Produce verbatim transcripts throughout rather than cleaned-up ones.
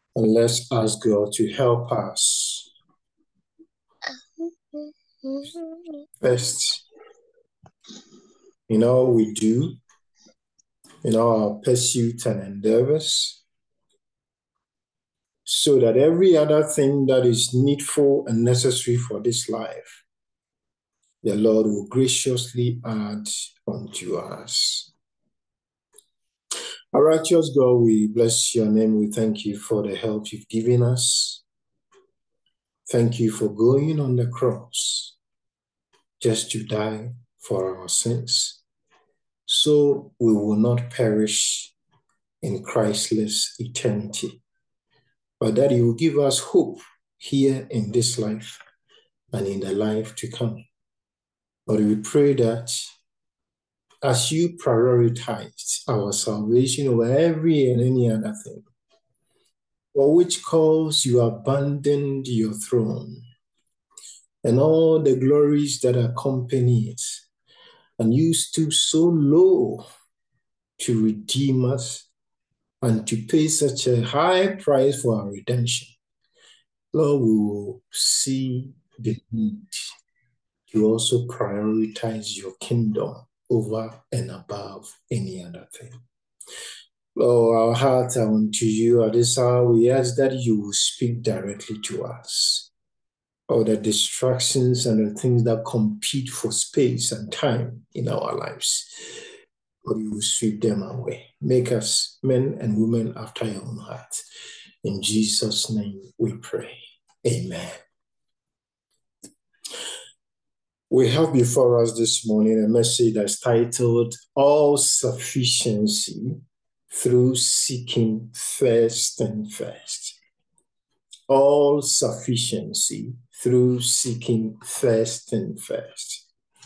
And let's ask God to help us. First, in all we do, in all our pursuits and endeavors, so that every other thing that is needful and necessary for this life, the Lord will graciously add unto us. Our righteous God, we bless your name. We thank you for the help you've given us. Thank you for going on the cross just to die for our sins, so we will not perish in Christless eternity, but that you will give us hope here in this life and in the life to come. But we pray that as you prioritized our salvation over every and any other thing, for which cause you abandoned your throne and all the glories that accompany it, and you stood so low to redeem us and to pay such a high price for our redemption, Lord, we will see the need to also prioritize your kingdom over and above any other thing. Lord, our hearts are unto you at this hour. We ask that you will speak directly to us. All the distractions and the things that compete for space and time in our lives, Lord, you will sweep them away. Make us men and women after your own heart. In Jesus' name we pray. Amen. We have before us this morning a message that's titled All Sufficiency Through Seeking First and First. All sufficiency through seeking first and first.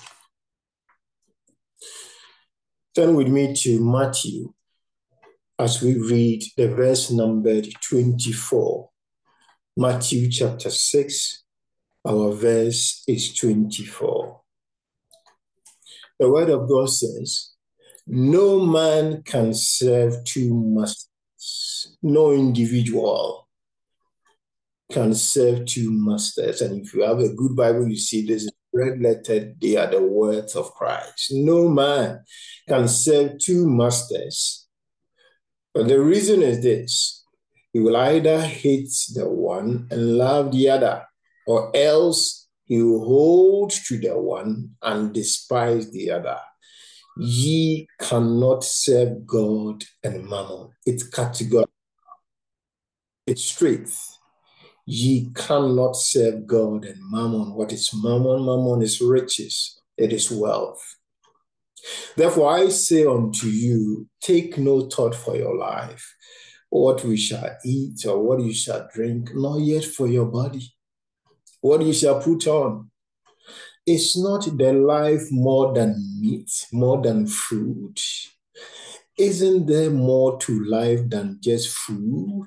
Turn with me to Matthew as we read the verse numbered twenty-four. Matthew chapter six, our verse is twenty-four. The word of God says, no man can serve two masters. No individual can serve two masters. And if you have a good Bible, you see this is red lettered. They are the words of Christ. No man can serve two masters. But the reason is this: he will either hate the one and love the other, or else he will hold to the one and despise the other. Ye cannot serve God and mammon. It's categorical. It's straight. Ye cannot serve God and mammon. What is mammon? Mammon is riches. It is wealth. Therefore I say unto you, take no thought for your life, what we shall eat or what you shall drink, nor yet for your body, what you shall put on. Is not the life more than meat, more than food? Isn't there more to life than just food?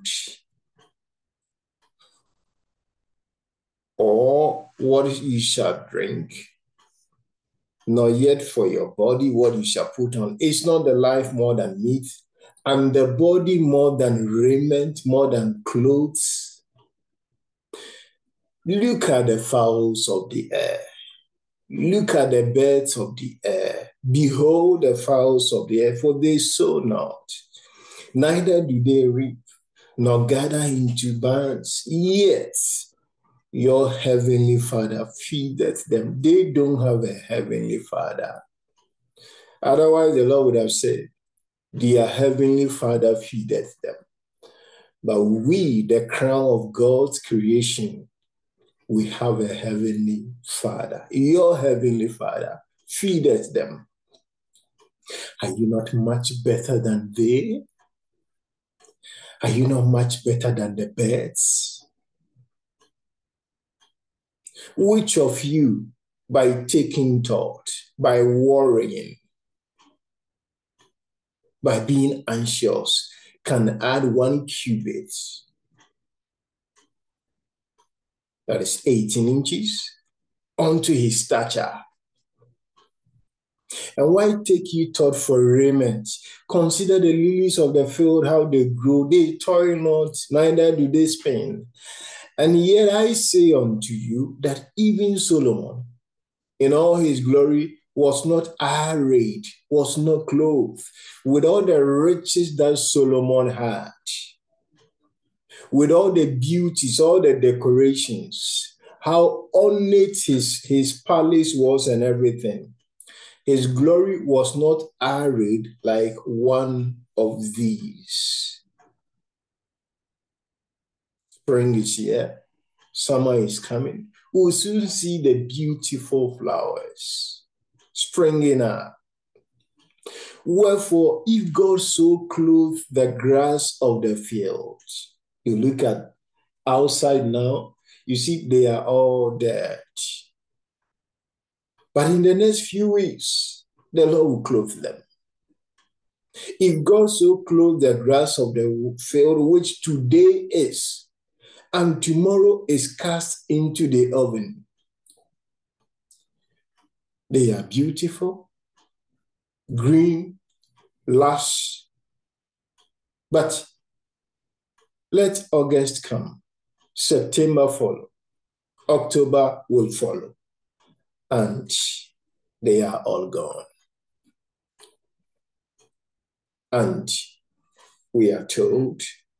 Or what you shall drink, nor yet for your body what you shall put on. Is not the life more than meat, and the body more than raiment, more than clothes? Look at the fowls of the air. Look at the birds of the air. Behold the fowls of the air, for they sow not, neither do they reap, nor gather into barns, yet your heavenly Father feedeth them. They don't have a heavenly Father. Otherwise, the Lord would have said, their heavenly Father feedeth them. But we, the crown of God's creation, we have a heavenly Father. Your heavenly Father feedeth them. Are you not much better than they? Are you not much better than the birds? Which of you, by taking thought, by worrying, by being anxious, can add one cubit, that is eighteen inches, onto his stature? And why take ye thought for raiment? Consider the lilies of the field, how they grow. They toil not, neither do they spin. And yet I say unto you that even Solomon, in all his glory, was not arrayed, was not clothed with all the riches that Solomon had, with all the beauties, all the decorations, how ornate his, his palace was and everything. His glory was not arrayed like one of these. Spring is here. Summer is coming. We'll soon see the beautiful flowers springing up. Wherefore, if God so clothed the grass of the field, you look at outside now, you see they are all dead. But in the next few weeks, the Lord will clothe them. If God so clothed the grass of the field, which today is, and tomorrow is cast into the oven, they are beautiful, green, lush. But let August come, September follow, October will follow, and they are all gone. And we are told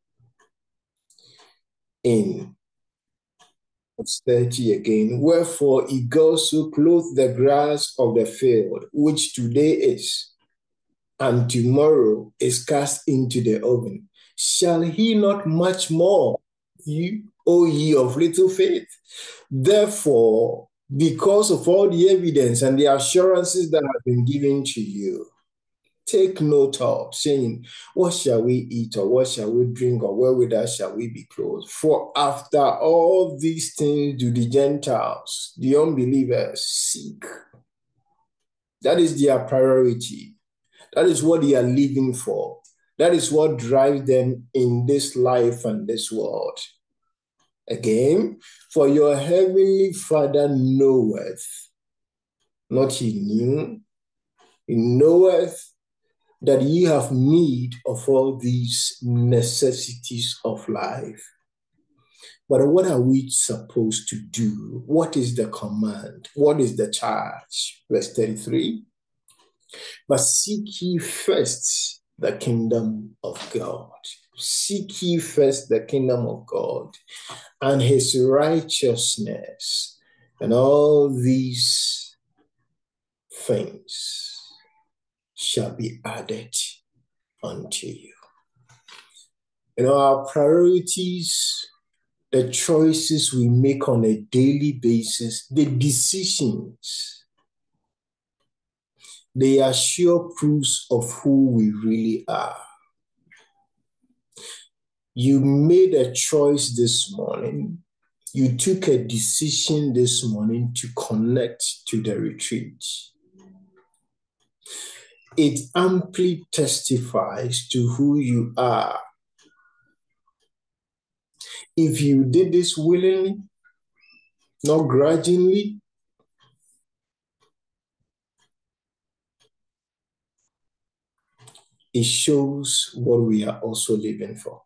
in verse thirty again, wherefore he goes to clothe the grass of the field, which today is, and tomorrow is cast into the oven. Shall he not much more, you, O ye of little faith? Therefore, because of all the evidence and the assurances that have been given to you, take no thought, saying, what shall we eat, or what shall we drink, or wherewithal shall we be clothed? For after all these things do the Gentiles, the unbelievers, seek. That is their priority. That is what they are living for. That is what drives them in this life and this world. Again, for your heavenly Father knoweth, not he knew, he knoweth that ye have need of all these necessities of life. But what are we supposed to do? What is the command? What is the charge? Verse thirty-three. But seek ye first the kingdom of God. Seek ye first the kingdom of God and his righteousness, and all these things shall be added unto you. You know, our priorities, the choices we make on a daily basis, the decisions, they are sure proofs of who we really are. You made a choice this morning. You took a decision this morning to connect to the retreat. It amply testifies to who you are. If you did this willingly, not grudgingly, it shows what we are also living for.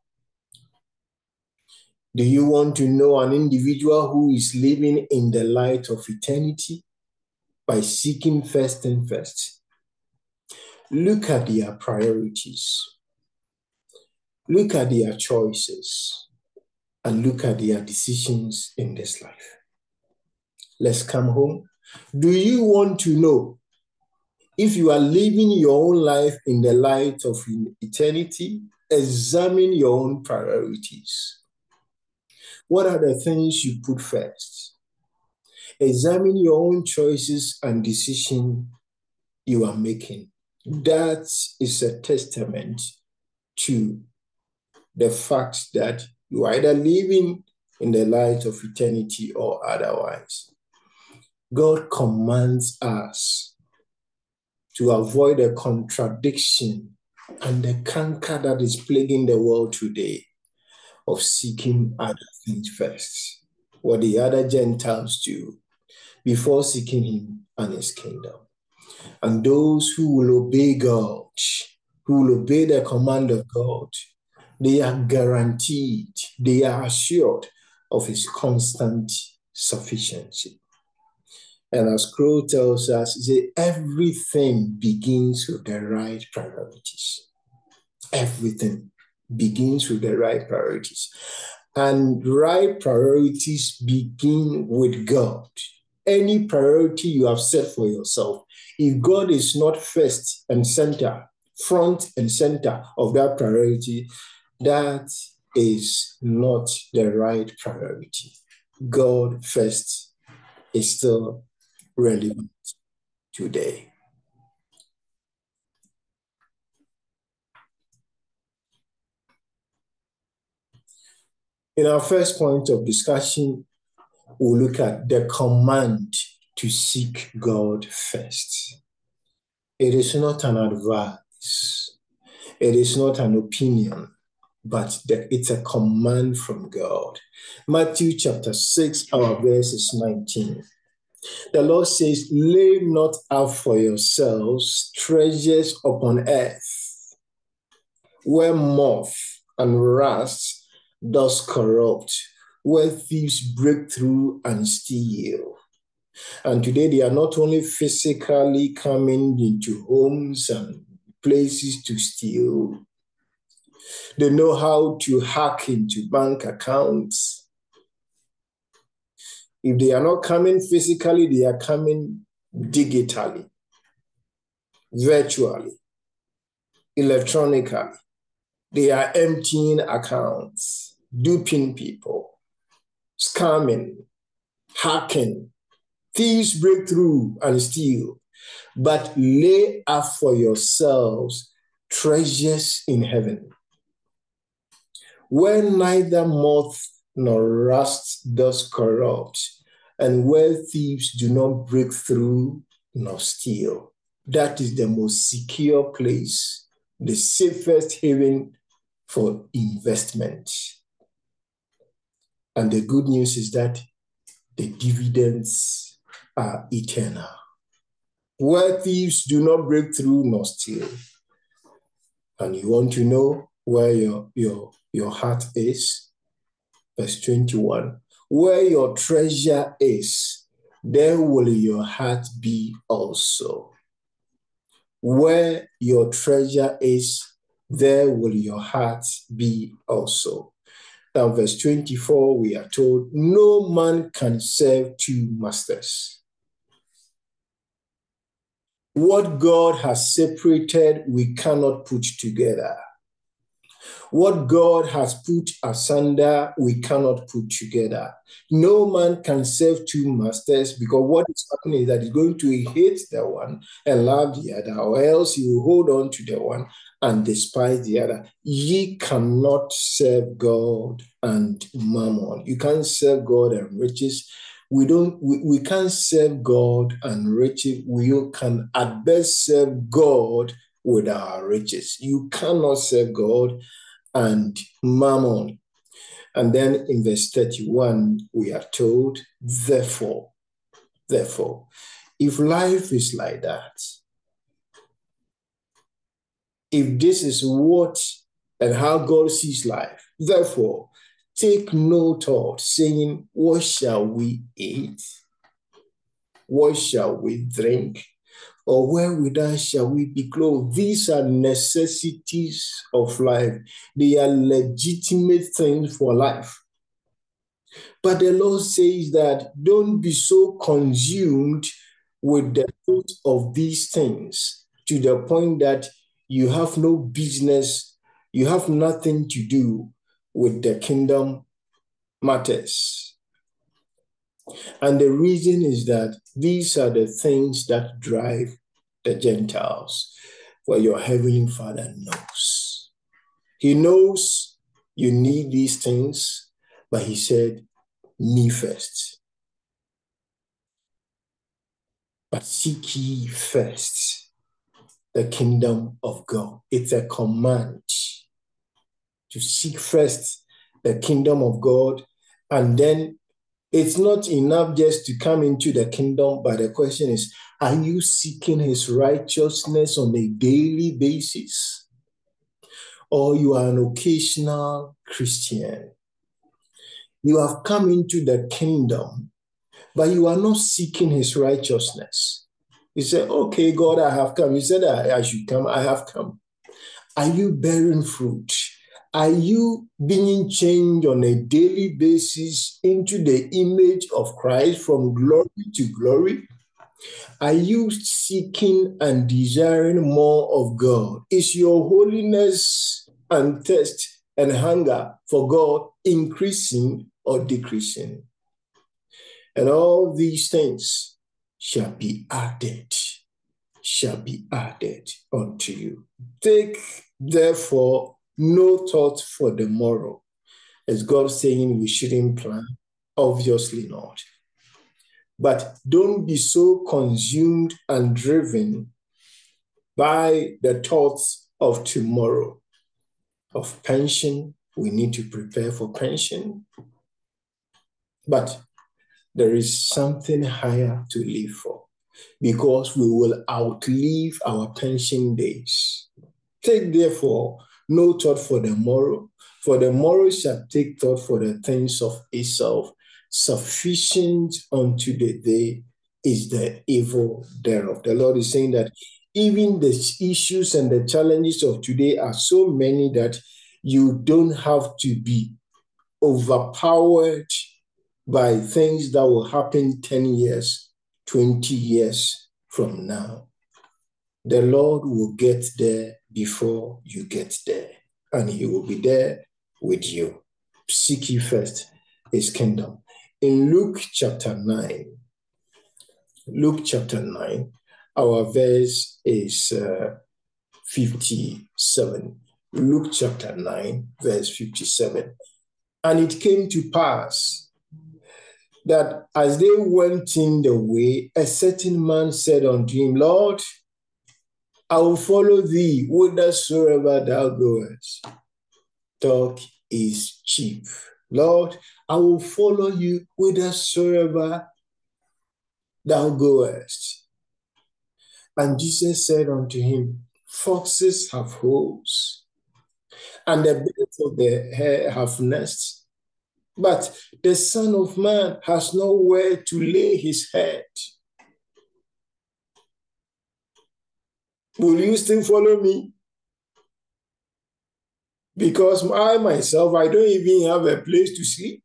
Do you want to know an individual who is living in the light of eternity? By seeking first and first. Look at their priorities. Look at their choices. And look at their decisions in this life. Let's come home. Do you want to know if you are living your own life in the light of eternity? Examine your own priorities. What are the things you put first? Examine your own choices and decisions you are making. That is a testament to the fact that you are either living in the light of eternity or otherwise. God commands us to avoid a contradiction and the canker that is plaguing the world today of seeking other things first, what the other Gentiles do, before seeking him and his kingdom. And those who will obey God, who will obey the command of God, they are guaranteed, they are assured of his constant sufficiency. And as Crow tells us, he said, everything begins with the right priorities. Everything begins with the right priorities. And right priorities begin with God. Any priority you have set for yourself, if God is not first and center, front and center of that priority, that is not the right priority. God first is still relevant today. In our first point of discussion, we'll look at the command to seek God first. It is not an advice. It is not an opinion, but it's a command from God. Matthew chapter six, our verse is nineteen. The Lord says, lay not up for yourselves treasures upon earth, where moth and rust does corrupt, where thieves break through and steal. And today they are not only physically coming into homes and places to steal, they know how to hack into bank accounts. If they are not coming physically, they are coming digitally, virtually, electronically. They are emptying accounts, duping people, scamming, hacking. Thieves break through and steal. But lay up for yourselves treasures in heaven, where neither moth nor rust does corrupt, and where thieves do not break through nor steal. That is the most secure place, the safest haven for investment. And the good news is that the dividends are eternal, where thieves do not break through nor steal. And you want to know where your, your, your heart is? Verse twenty-one, where your treasure is, there will your heart be also. Where your treasure is, there will your heart be also. Now, verse twenty-four, we are told, no man can serve two masters. What God has separated, we cannot put together. What God has put asunder, we cannot put together. No man can serve two masters, because what is happening is that he's going to hate the one and love the other, or else he will hold on to the one and despise the other. Ye cannot serve God and mammon. You can't serve God and riches. We don't. We, we can't serve God and riches. We can at best serve God with our riches. You cannot serve God and mammon. And then in verse thirty-one, we are told, therefore, therefore, if life is like that, if this is what and how God sees life, therefore, take no thought, saying, what shall we eat? What shall we drink? Or wherewithal shall we be clothed? These are necessities of life. They are legitimate things for life. But the Lord says that don't be so consumed with the thought of these things to the point that you have no business, you have nothing to do with the kingdom matters. And the reason is that these are the things that drive the Gentiles, where your heavenly Father knows. He knows you need these things, but he said, me first. But seek ye first the kingdom of God. It's a command to seek first the kingdom of God, and then It's not enough just to come into the kingdom, but the question is, are you seeking his righteousness on a daily basis? Or you are an occasional Christian? You have come into the kingdom, but you are not seeking his righteousness. You say, okay, God, I have come. You said I, I should come. I have come. Are you bearing fruit? Are you being changed on a daily basis into the image of Christ from glory to glory? Are you seeking and desiring more of God? Is your holiness and thirst and hunger for God increasing or decreasing? And all these things shall be added, shall be added unto you. Take, therefore, no thought for the morrow. Is God saying we shouldn't plan? Obviously not. But don't be so consumed and driven by the thoughts of tomorrow. Of pension, we need to prepare for pension. But there is something higher to live for, because we will outlive our pension days. Take therefore no thought for the morrow, for the morrow shall take thought for the things of itself. Sufficient unto the day is the evil thereof. The Lord is saying that even the issues and the challenges of today are so many that you don't have to be overpowered by things that will happen ten years, twenty years from now. The Lord will get there before you get there, and he will be there with you. Seek ye first his kingdom. In Luke chapter nine, Luke chapter nine, our verse is uh, fifty-seven. Luke chapter nine, verse fifty-seven. And it came to pass that as they went in the way, a certain man said unto him, Lord, I will follow thee whithersoever thou goest. Talk is cheap. Lord, I will follow you whithersoever thou goest. And Jesus said unto him, foxes have holes, and the birds of the air have nests, but the Son of Man has nowhere to lay his head. Will you still follow me? Because I myself, I don't even have a place to sleep.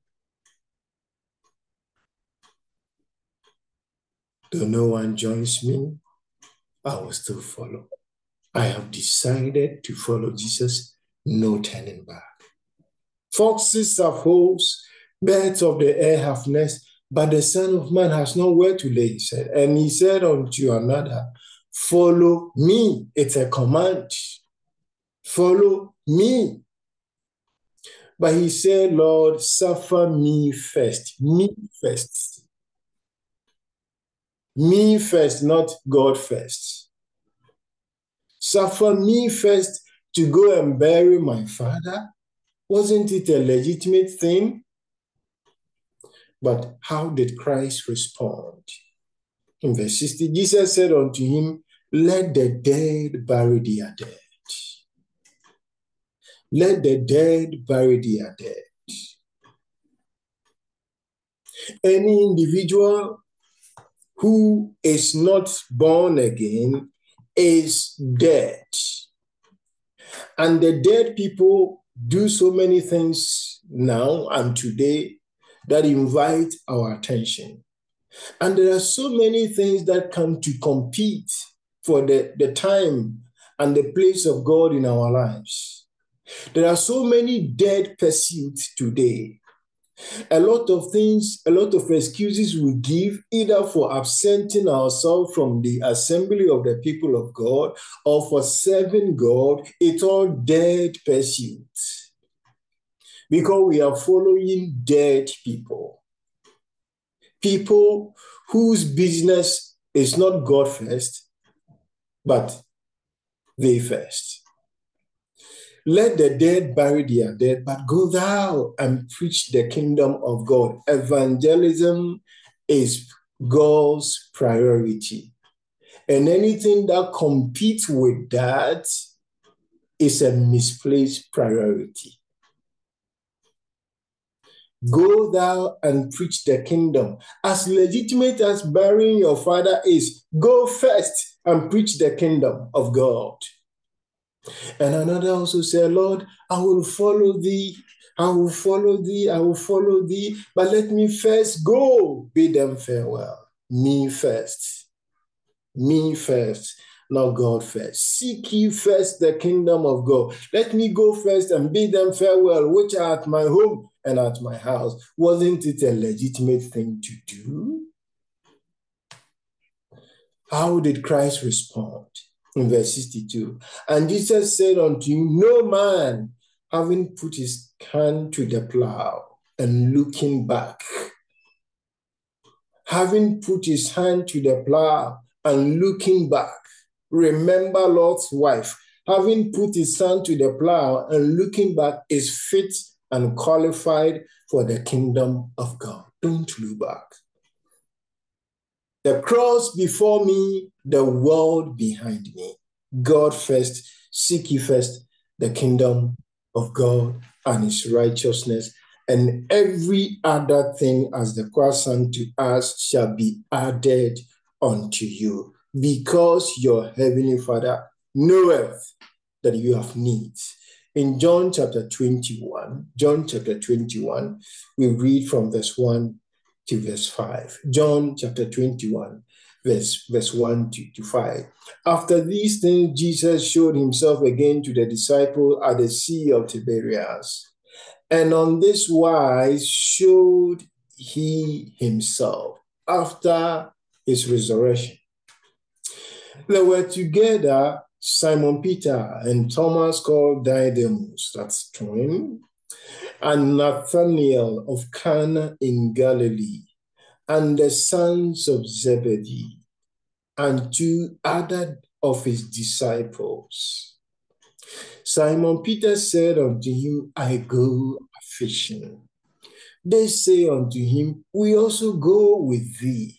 Though no one joins me, I will still follow. I have decided to follow Jesus, no turning back. Foxes have holes, birds of the air have nests, but the Son of Man has nowhere to lay his head. And he said unto another, follow me. It's a command. Follow me. But he said, Lord, suffer me first. Me first. Me first, not God first. Suffer me first to go and bury my father. Wasn't it a legitimate thing? But how did Christ respond? In verse sixty, Jesus said unto him, let the dead bury their dead. Let the dead bury their dead. Any individual who is not born again is dead. And the dead people do so many things now and today that invite our attention. And there are so many things that come to compete for the, the time and the place of God in our lives. There are so many dead pursuits today. A lot of things, a lot of excuses we give either for absenting ourselves from the assembly of the people of God or for serving God. It's all dead pursuits because we are following dead people. People whose business is not God first, but they first. Let the dead bury their dead, but go thou and preach the kingdom of God. Evangelism is God's priority. And anything that competes with that is a misplaced priority. Go thou and preach the kingdom. As legitimate as burying your father is, go first and preach the kingdom of God. And another also said, Lord, I will follow thee. I will follow thee. I will follow thee. But let me first go. Bid them farewell. Me first. Me first. Not God first. Seek ye first the kingdom of God. Let me go first and bid them farewell, which are at my home and at my house. Wasn't it a legitimate thing to do? How did Christ respond? In verse sixty-two, and Jesus said unto him, no man, having put his hand to the plow and looking back, having put his hand to the plow and looking back, remember Lot's wife, having put his hand to the plow and looking back is fit and qualified for the kingdom of God. Don't look back. The cross before me, the world behind me. God first, seek ye first the kingdom of God and his righteousness, and every other thing, as the choir sang to us, shall be added unto you, because your heavenly Father knoweth that you have needs. In John chapter twenty-one, John chapter twenty-one, we read from verse one to verse five. John chapter twenty-one, verse, verse one to, to five. After these things, Jesus showed himself again to the disciples at the Sea of Tiberias. And on this wise showed he himself after his resurrection. They were together, Simon Peter and Thomas called Didymus, that's twin, and Nathanael of Cana in Galilee, and the sons of Zebedee, and two other of his disciples. Simon Peter said unto him, I go fishing. They say unto him, we also go with thee.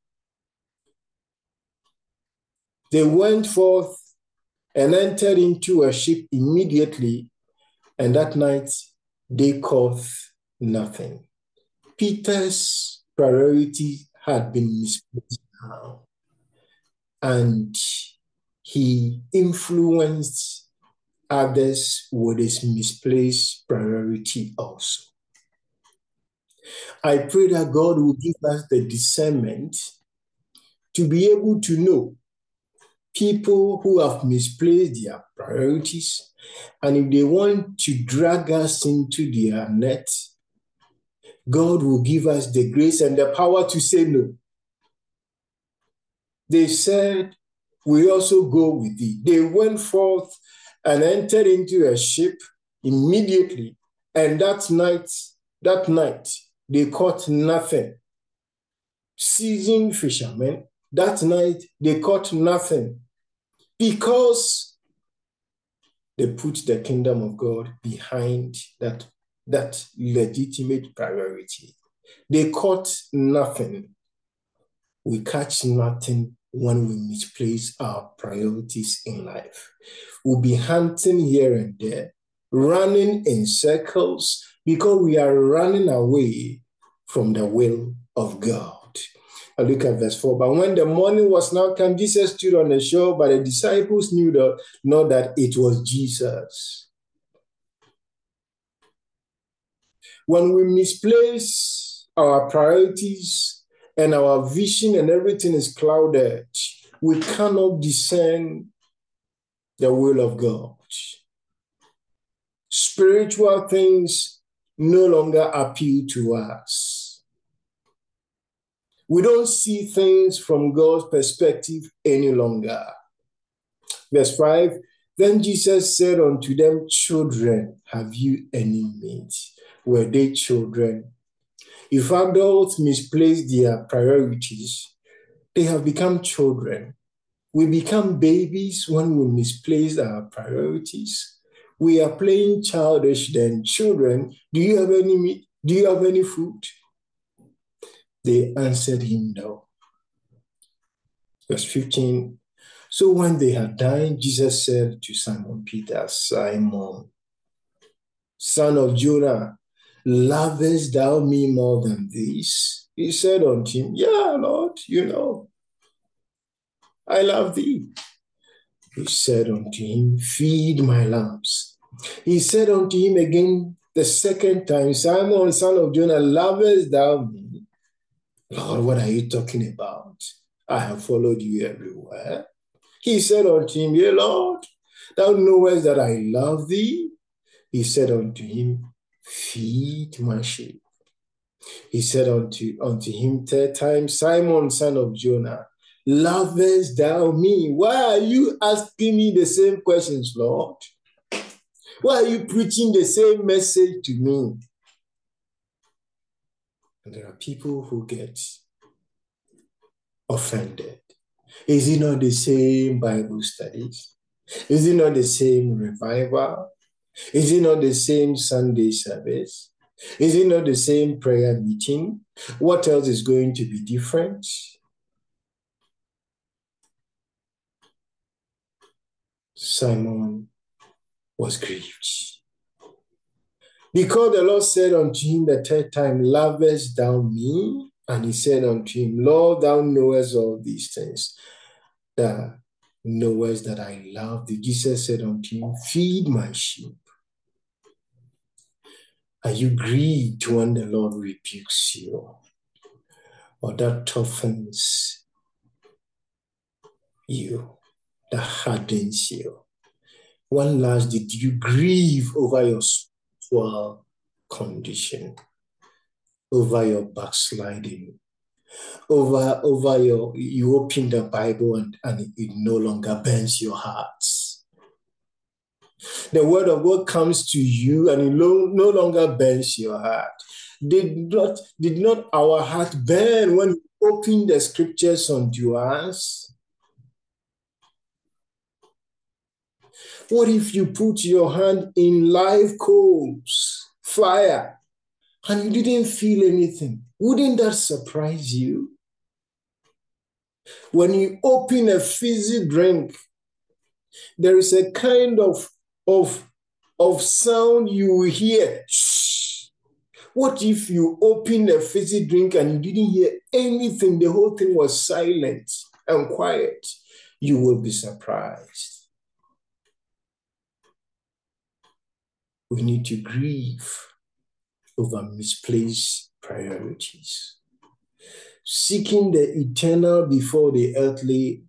They went forth and entered into a ship immediately, and that night they caught nothing. Peter's priority had been misplaced now, and he influenced others with his misplaced priority also. I pray that God will give us the discernment to be able to know people who have misplaced their priorities, and if they want to drag us into their net, God will give us the grace and the power to say no. They said, we also go with thee. They went forth and entered into a ship immediately, and that night, that night, they caught nothing. Seasoned fishermen, that night they caught nothing, because they put the kingdom of God behind that, that legitimate priority. They caught nothing. We catch nothing when we misplace our priorities in life. We'll be hunting here and there, running in circles, because we are running away from the will of God. I look at verse four. But when the morning was now come, Jesus stood on the shore, but the disciples knew that, not that it was Jesus. When we misplace our priorities and our vision and everything is clouded, we cannot discern the will of God. Spiritual things no longer appeal to us. We don't see things from God's perspective any longer. Verse five, then Jesus said unto them, children, have you any meat? Were they children? If adults misplace their priorities, they have become children. We become babies when we misplace our priorities. We are playing childish then. Children, do you have any meat? Do you have any food? They answered him no. Verse fifteen. So when they had dined, Jesus said to Simon Peter, Simon, son of Jonah, lovest thou me more than this? He said unto him, yeah, Lord, you know, I love thee. He said unto him, feed my lambs. He said unto him again the second time, Simon, son of Jonah, lovest thou me? Lord, what are you talking about? I have followed you everywhere. He said unto him, yea, Lord, thou knowest that I love thee. He said unto him, feed my sheep. He said unto, unto him third time, Simon, son of Jonah, lovest thou me? Why are you asking me the same questions, Lord? Why are you preaching the same message to me? And there are people who get offended. Is it not the same Bible studies? Is it not the same revival? Is it not the same Sunday service? Is it not the same prayer meeting? What else is going to be different? Simon was grieved, because the Lord said unto him the third time, lovest thou me? And he said unto him, Lord, thou knowest all these things. Thou knowest that I love thee. Jesus said unto him, feed my sheep. Are you grieved when the Lord rebukes you, or that toughens you, that hardens you? When last did you grieve over your spiritual condition, over your backsliding, over, over your, you open the Bible and, and it no longer burns your hearts? The word of God comes to you and it no, no longer burns your heart. Did not, did not our heart burn when you open the scriptures unto us? What if you put your hand in live coals, fire, and you didn't feel anything? Wouldn't that surprise you? When you open a fizzy drink, there is a kind of, of, of sound you will hear. Shh. What if you open a fizzy drink and you didn't hear anything? The whole thing was silent and quiet. You will be surprised. We need to grieve over misplaced priorities. Seeking the eternal before the earthly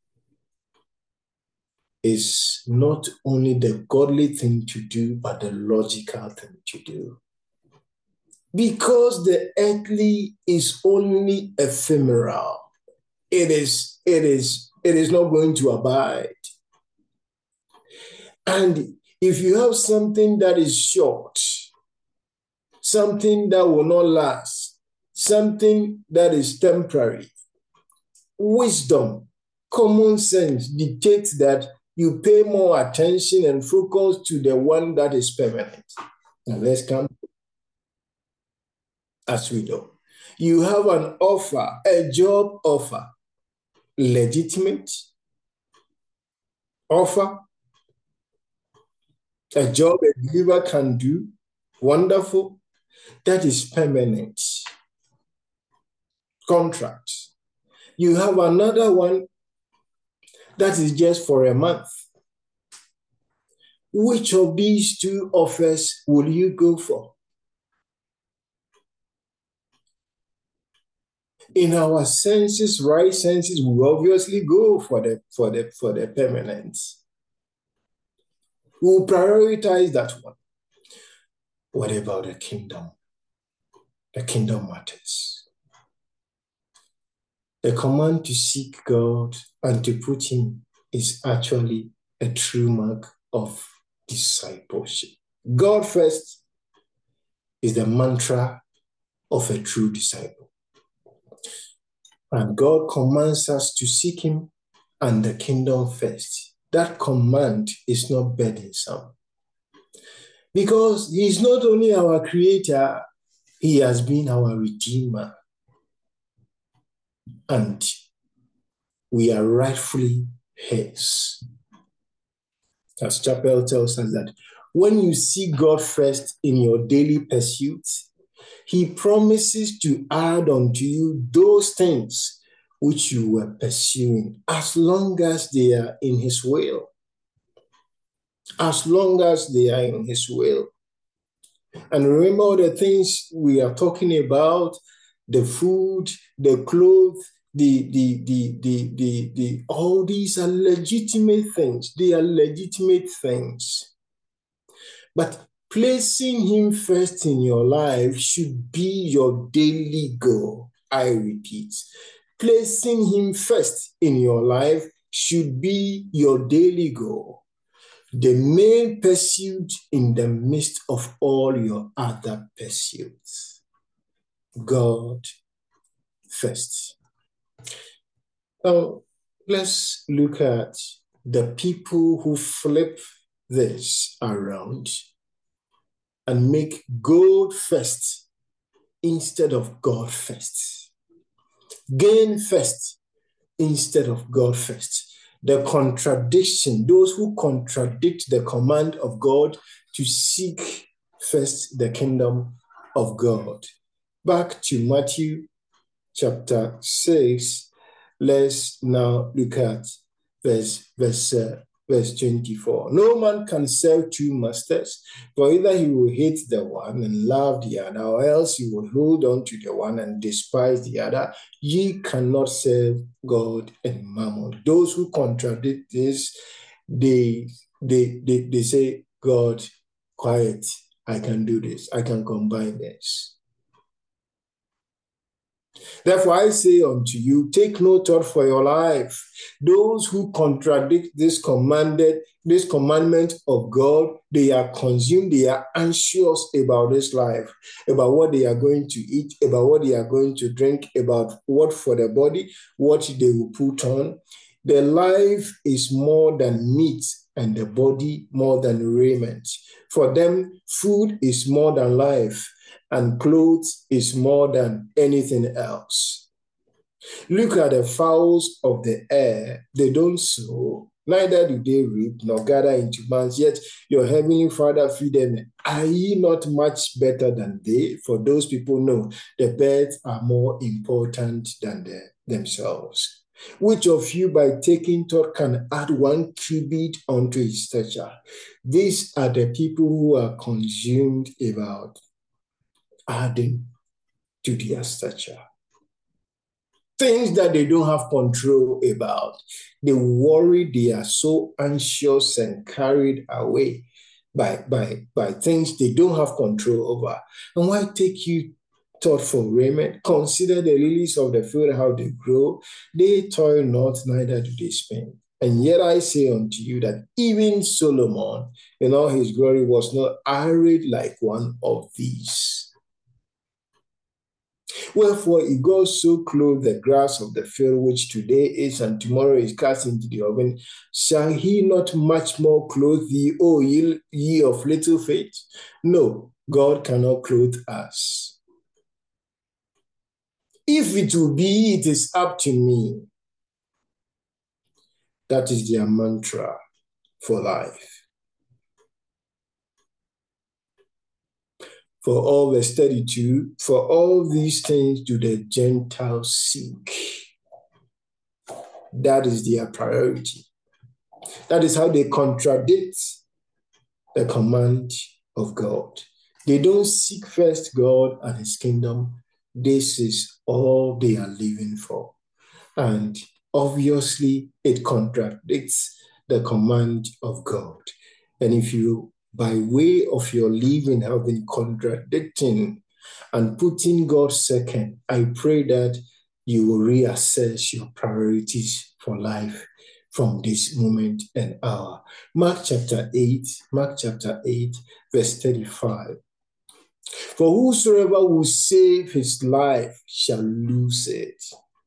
is not only the godly thing to do, but the logical thing to do. Because the earthly is only ephemeral. It is, it is, it is not going to abide. And if you have something that is short, something that will not last, something that is temporary, wisdom, common sense dictates that you pay more attention and focus to the one that is permanent. Now let's come as we know. You have an offer, a job offer, legitimate offer, a job a believer can do, wonderful, that is permanent. Contract. You have another one that is just for a month. Which of these two offers will you go for? In our senses, right senses, we obviously go for the for the for the permanent. We'll prioritize that one. What about the kingdom? The kingdom matters. The command to seek God and to put him is actually a true mark of discipleship. God first is the mantra of a true disciple. And God commands us to seek him and the kingdom first. That command is not burdensome. Because he's not only our creator, he has been our redeemer. And we are rightfully his. As Chapel tells us that when you see God first in your daily pursuits, he promises to add unto you those things which you were pursuing, as long as they are in his will. As long as they are in his will. And remember all the things we are talking about, the food, the clothes, the, the, the, the, the, the, all these are legitimate things. They are legitimate things. But placing him first in your life should be your daily goal. I repeat, placing him first in your life should be your daily goal. The main pursuit in the midst of all your other pursuits. God first. Now, let's look at the people who flip this around and make gold first instead of God first. Gain first instead of God first. The contradiction, those who contradict the command of God to seek first the kingdom of God. Back to Matthew chapter six, let's now look at verse, verse, uh, verse twenty-four. No man can serve two masters, for either he will hate the one and love the other, or else he will hold on to the one and despise the other. Ye cannot serve God and mammon. Those who contradict this, they, they, they, they say, God, quiet, I can do this, I can combine this. Therefore, I say unto you, take no thought for your life. Those who contradict this commanded, this commandment of God, they are consumed, they are anxious about this life, about what they are going to eat, about what they are going to drink, about what for the body, what they will put on. The life is more than meat, and the body more than raiment. For them, food is more than life, and clothes is more than anything else. Look at the fowls of the air. They don't sow, neither do they reap, nor gather into barns, yet your heavenly Father feed them. Are ye not much better than they? For those people know the birds are more important than the, themselves. Which of you by taking thought can add one cubit unto his stature? These are the people who are consumed about adding to their stature. Things that they don't have control about. They worry, they are so anxious and carried away by, by, by things they don't have control over. And why take you thought for raiment? Consider the lilies of the field, how they grow. They toil not, neither do they spin. And yet I say unto you that even Solomon in all his glory was not arrayed like one of these. Wherefore, if God so clothe the grass of the field, which today is and tomorrow is cast into the oven, shall he not much more clothe thee, O ye, ye of little faith? No, God cannot clothe us. If it will be, it is up to me. That is their mantra for life. For all, verse thirty-two, for all these things do the Gentiles seek. That is their priority. That is how they contradict the command of God. They don't seek first God and his kingdom. This is all they are living for. And obviously, it contradicts the command of God. And if you, by way of your living, have been contradicting and putting God second, I pray that you will reassess your priorities for life from this moment and hour. Mark chapter eight, Mark chapter eight, verse thirty-five. For whosoever will save his life shall lose it.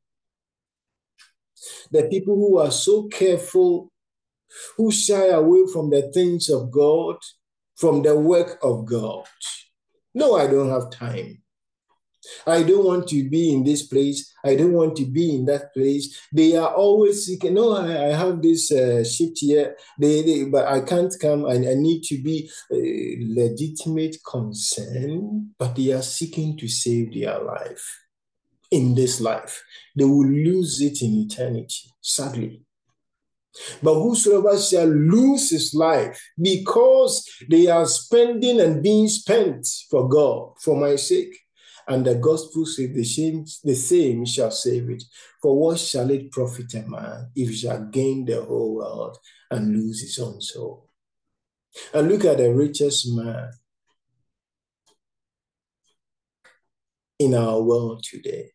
The people who are so careful, who shy away from the things of God from the work of God. No, I don't have time. I don't want to be in this place. I don't want to be in that place. They are always seeking, no, I, I have this uh, shift here, they, they, but I can't come. I, I need to be uh, legitimate concern, but they are seeking to save their life in this life. They will lose it in eternity, sadly. But whosoever shall lose his life because they are spending and being spent for God, for my sake, and the gospel says the same, the same shall save it. For what shall it profit a man if he shall gain the whole world and lose his own soul? And look at the richest man in our world today.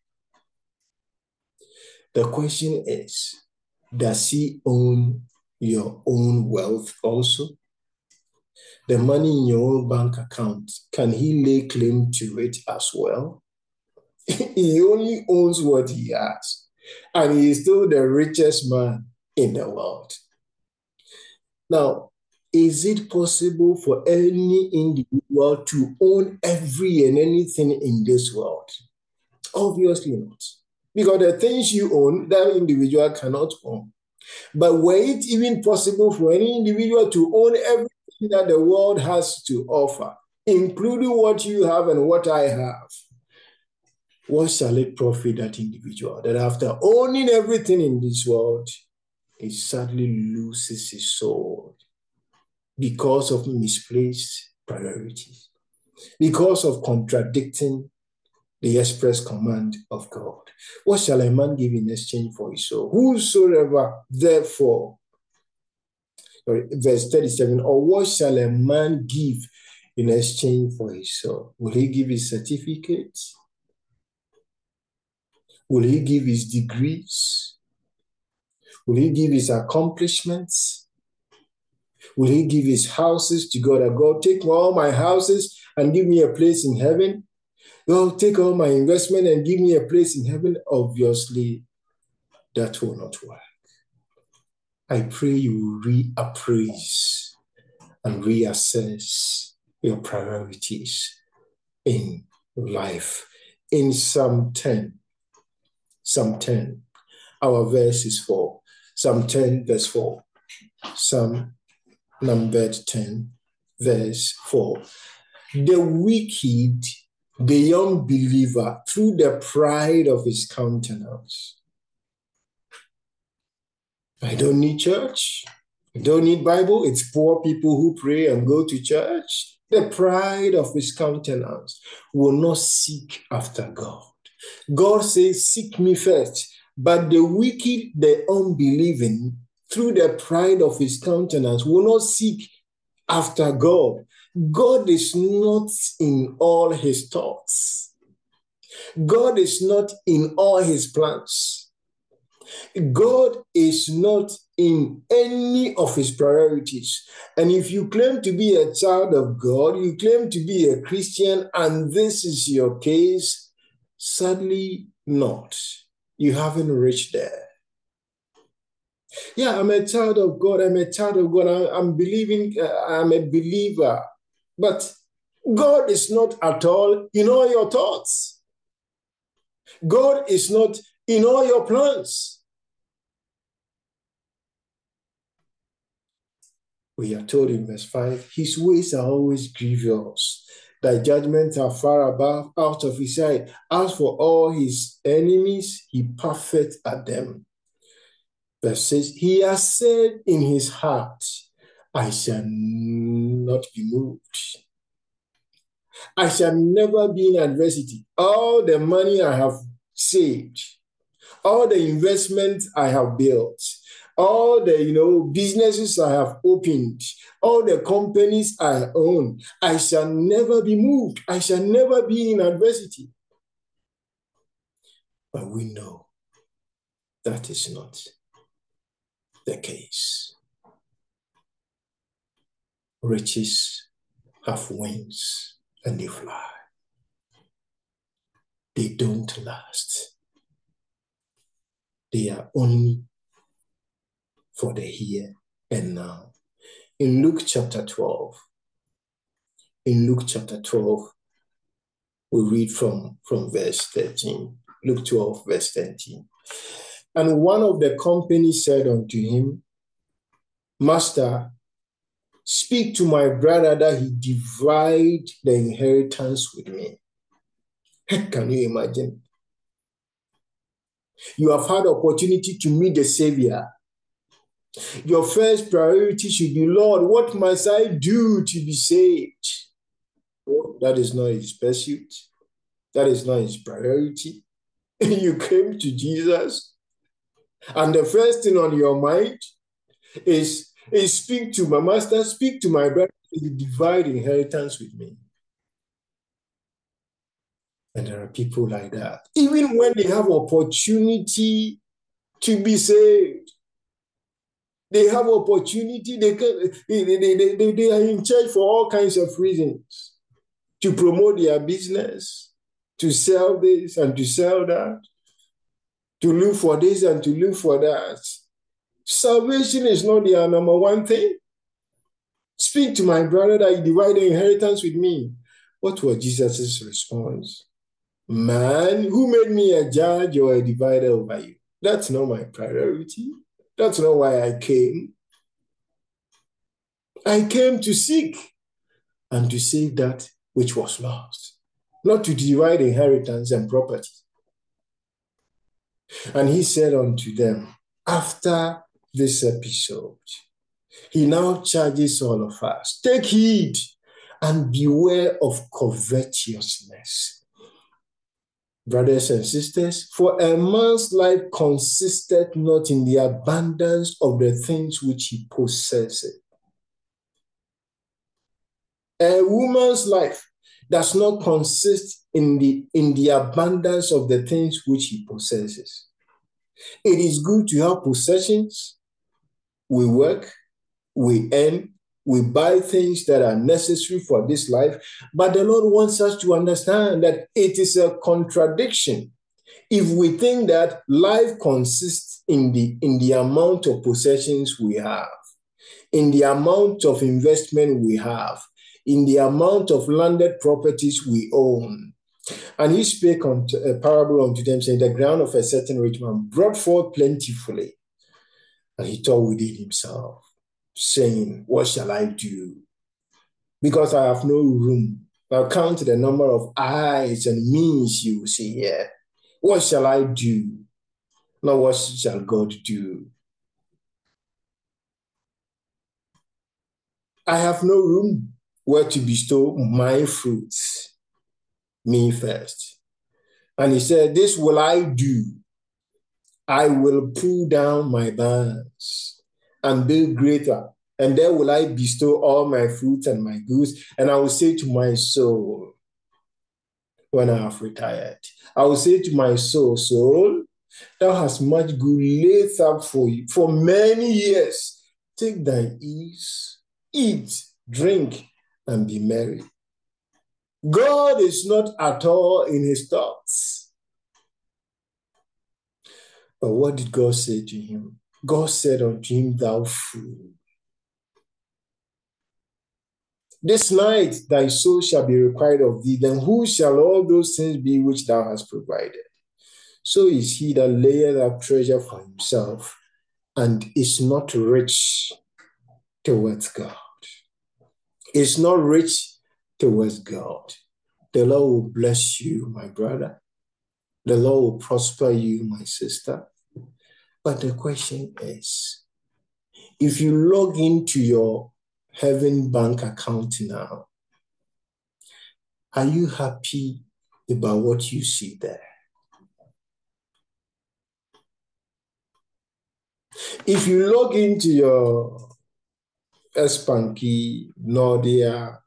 The question is, does he own your own wealth also? The money in your own bank account, can he lay claim to it as well? He only owns what he has, and he is still the richest man in the world. Now, is it possible for any individual to own every and anything in this world? Obviously not. Because the things you own, that individual cannot own. But were it even possible for any individual to own everything that the world has to offer, including what you have and what I have, what shall it profit that individual that after owning everything in this world, he sadly loses his soul because of misplaced priorities, because of contradicting the express command of God? What shall a man give in exchange for his soul? Whosoever, therefore, sorry, verse thirty-seven, or what shall a man give in exchange for his soul? Will he give his certificates? Will he give his degrees? Will he give his accomplishments? Will he give his houses to God? God, take all my houses and give me a place in heaven. God, take all my investment and give me a place in heaven. Obviously, that will not work. I pray you reappraise and reassess your priorities in life. In Psalm ten, Psalm ten, our verse is four. Psalm ten, verse four. Psalm numbered ten, verse four. The wicked, the unbeliever, through the pride of his countenance. I don't need church. I don't need Bible. It's poor people who pray and go to church. The pride of his countenance will not seek after God. God says, seek me first. But the wicked, the unbelieving, through the pride of his countenance, will not seek after God. God is not in all his thoughts. God is not in all his plans. God is not in any of his priorities. And if you claim to be a child of God, you claim to be a Christian, and this is your case, sadly not. You haven't reached there. Yeah, I'm a child of God. I'm a child of God. I, I'm believing. Uh, I'm a believer. But God is not at all in all your thoughts. God is not in all your plans. We are told in verse five, his ways are always grievous. Thy judgments are far above, out of his sight. As for all his enemies, he puffeth at them. Verse six, he has said in his heart, I shall not be moved. I shall never be in adversity. All the money I have saved, all the investments I have built, all the, you know, businesses I have opened, all the companies I own, I shall never be moved. I shall never be in adversity. But we know that is not the case. Riches have wings and they fly. They don't last. They are only for the here and now. In Luke chapter twelve, in Luke chapter twelve. We read from, from verse thirteen. Luke twelve, verse thirteen. And one of the company said unto him, Master, speak to my brother that he divide the inheritance with me. Can you imagine? You have had opportunity to meet the Savior. Your first priority should be, Lord, what must I do to be saved? That is not his pursuit. That is not his priority. You came to Jesus, and the first thing on your mind is, is speak to my master, speak to my brother, divide inheritance with me. And there are people like that. Even when they have opportunity to be saved, they have opportunity, they, can, they, they, they, they are in church for all kinds of reasons. To promote their business, to sell this and to sell that, to look for this and to look for that. Salvation is not their number one thing. Speak to my brother that he divide the inheritance with me. What was Jesus' response? Man, who made me a judge or a divider over you? That's not my priority. That's not why I came. I came to seek and to save that which was lost, not to divide inheritance and property. And he said unto them, after this episode, he now charges all of us, take heed and beware of covetousness. Brothers and sisters, for a man's life consisteth not in the abundance of the things which he possesses. A woman's life does not consist in the, in the abundance of the things which he possesses. It is good to have possessions. We work, we earn, we buy things that are necessary for this life, but the Lord wants us to understand that it is a contradiction if we think that life consists in the, in the amount of possessions we have, in the amount of investment we have, in the amount of landed properties we own. And he spake unto, a parable unto them, saying, the ground of a certain rich man brought forth plentifully. And he thought within himself, saying, what shall I do? Because I have no room. Now count the number of eyes and means you see here. What shall I do? Now what shall God do? I have no room where to bestow my fruits. Me first. And he said, this will I do. I will pull down my barns and build greater, and there will I bestow all my fruits and my goods. And I will say to my soul, when I have retired, I will say to my soul, soul, thou hast much good laid up for you for many years. Take thy ease, eat, drink, and be merry. God is not at all in his thoughts. But what did God say to him? God said unto him, thou fool, this night thy soul shall be required of thee. Then who shall all those things be which thou hast provided? So is he that layeth up treasure for himself and is not rich towards God. Is not rich towards God. The Lord will bless you, my brother. The Lord will prosper you, my sister. But the question is, if you log into your Heaven bank account now, are you happy about what you see there? If you log into your Spanky, Nordea,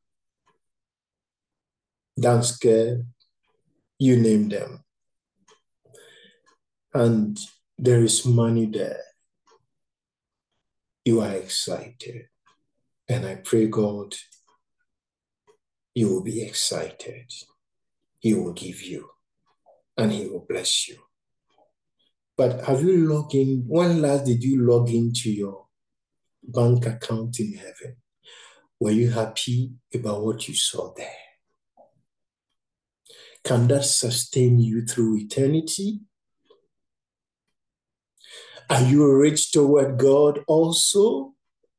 Danske, you name them, and there is money there, you are excited. And I pray, God, you will be excited. He will give you, and he will bless you. But have you logged in? When last did you log into your bank account in heaven? Were you happy about what you saw there? Can that sustain you through eternity? Are you rich toward God also?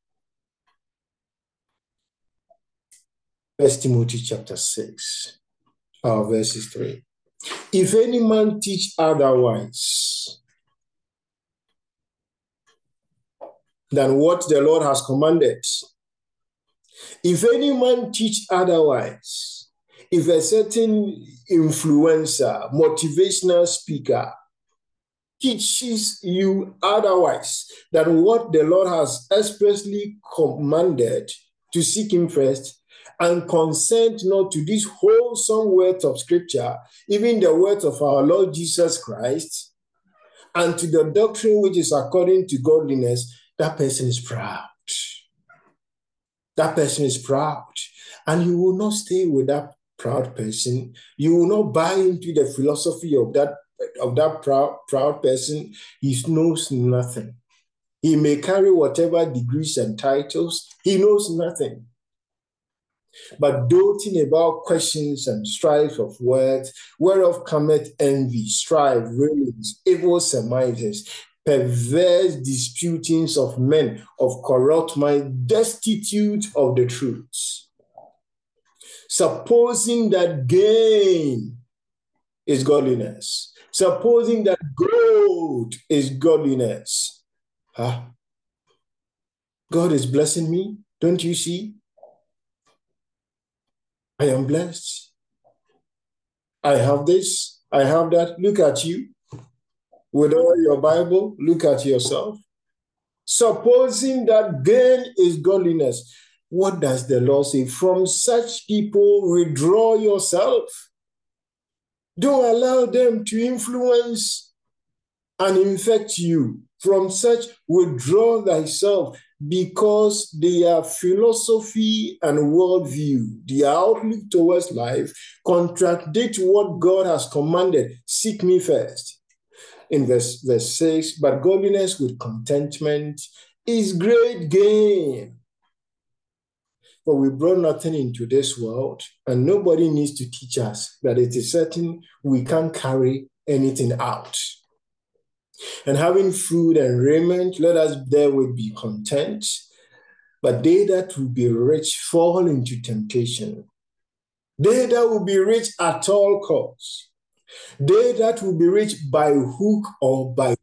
First Timothy chapter six, our verses three. If any man teach otherwise than what the Lord has commanded, if any man teach otherwise, if a certain influencer, motivational speaker teaches you otherwise than what the Lord has expressly commanded, to seek him first and consent not to this wholesome word of scripture, even the words of our Lord Jesus Christ, and to the doctrine which is according to godliness, that person is proud. That person is proud. And you will not stay with that proud person. You will not buy into the philosophy of that, of that proud, proud person. He knows nothing. He may carry whatever degrees and titles. He knows nothing. But doting about questions and strife of words, whereof cometh envy, strife, railings, evil surmises, perverse disputings of men of corrupt mind, destitute of the truth, supposing that gain is godliness, supposing that gold is godliness. Huh? God is blessing me, don't you see? I am blessed. I have this, I have that. Look at you. With all your Bible, look at yourself. Supposing that gain is godliness, what does the law say? From such people, withdraw yourself. Don't allow them to influence and infect you. From such, withdraw thyself, because their philosophy and worldview, their outlook towards life, contradict what God has commanded. Seek me first. In verse, verse six, but godliness with contentment is great gain. For we brought nothing into this world, and nobody needs to teach us that it is certain we can't carry anything out. And having food and raiment, let us therewith be content. But they that will be rich fall into temptation. They that will be rich at all costs. They that will be rich by hook or by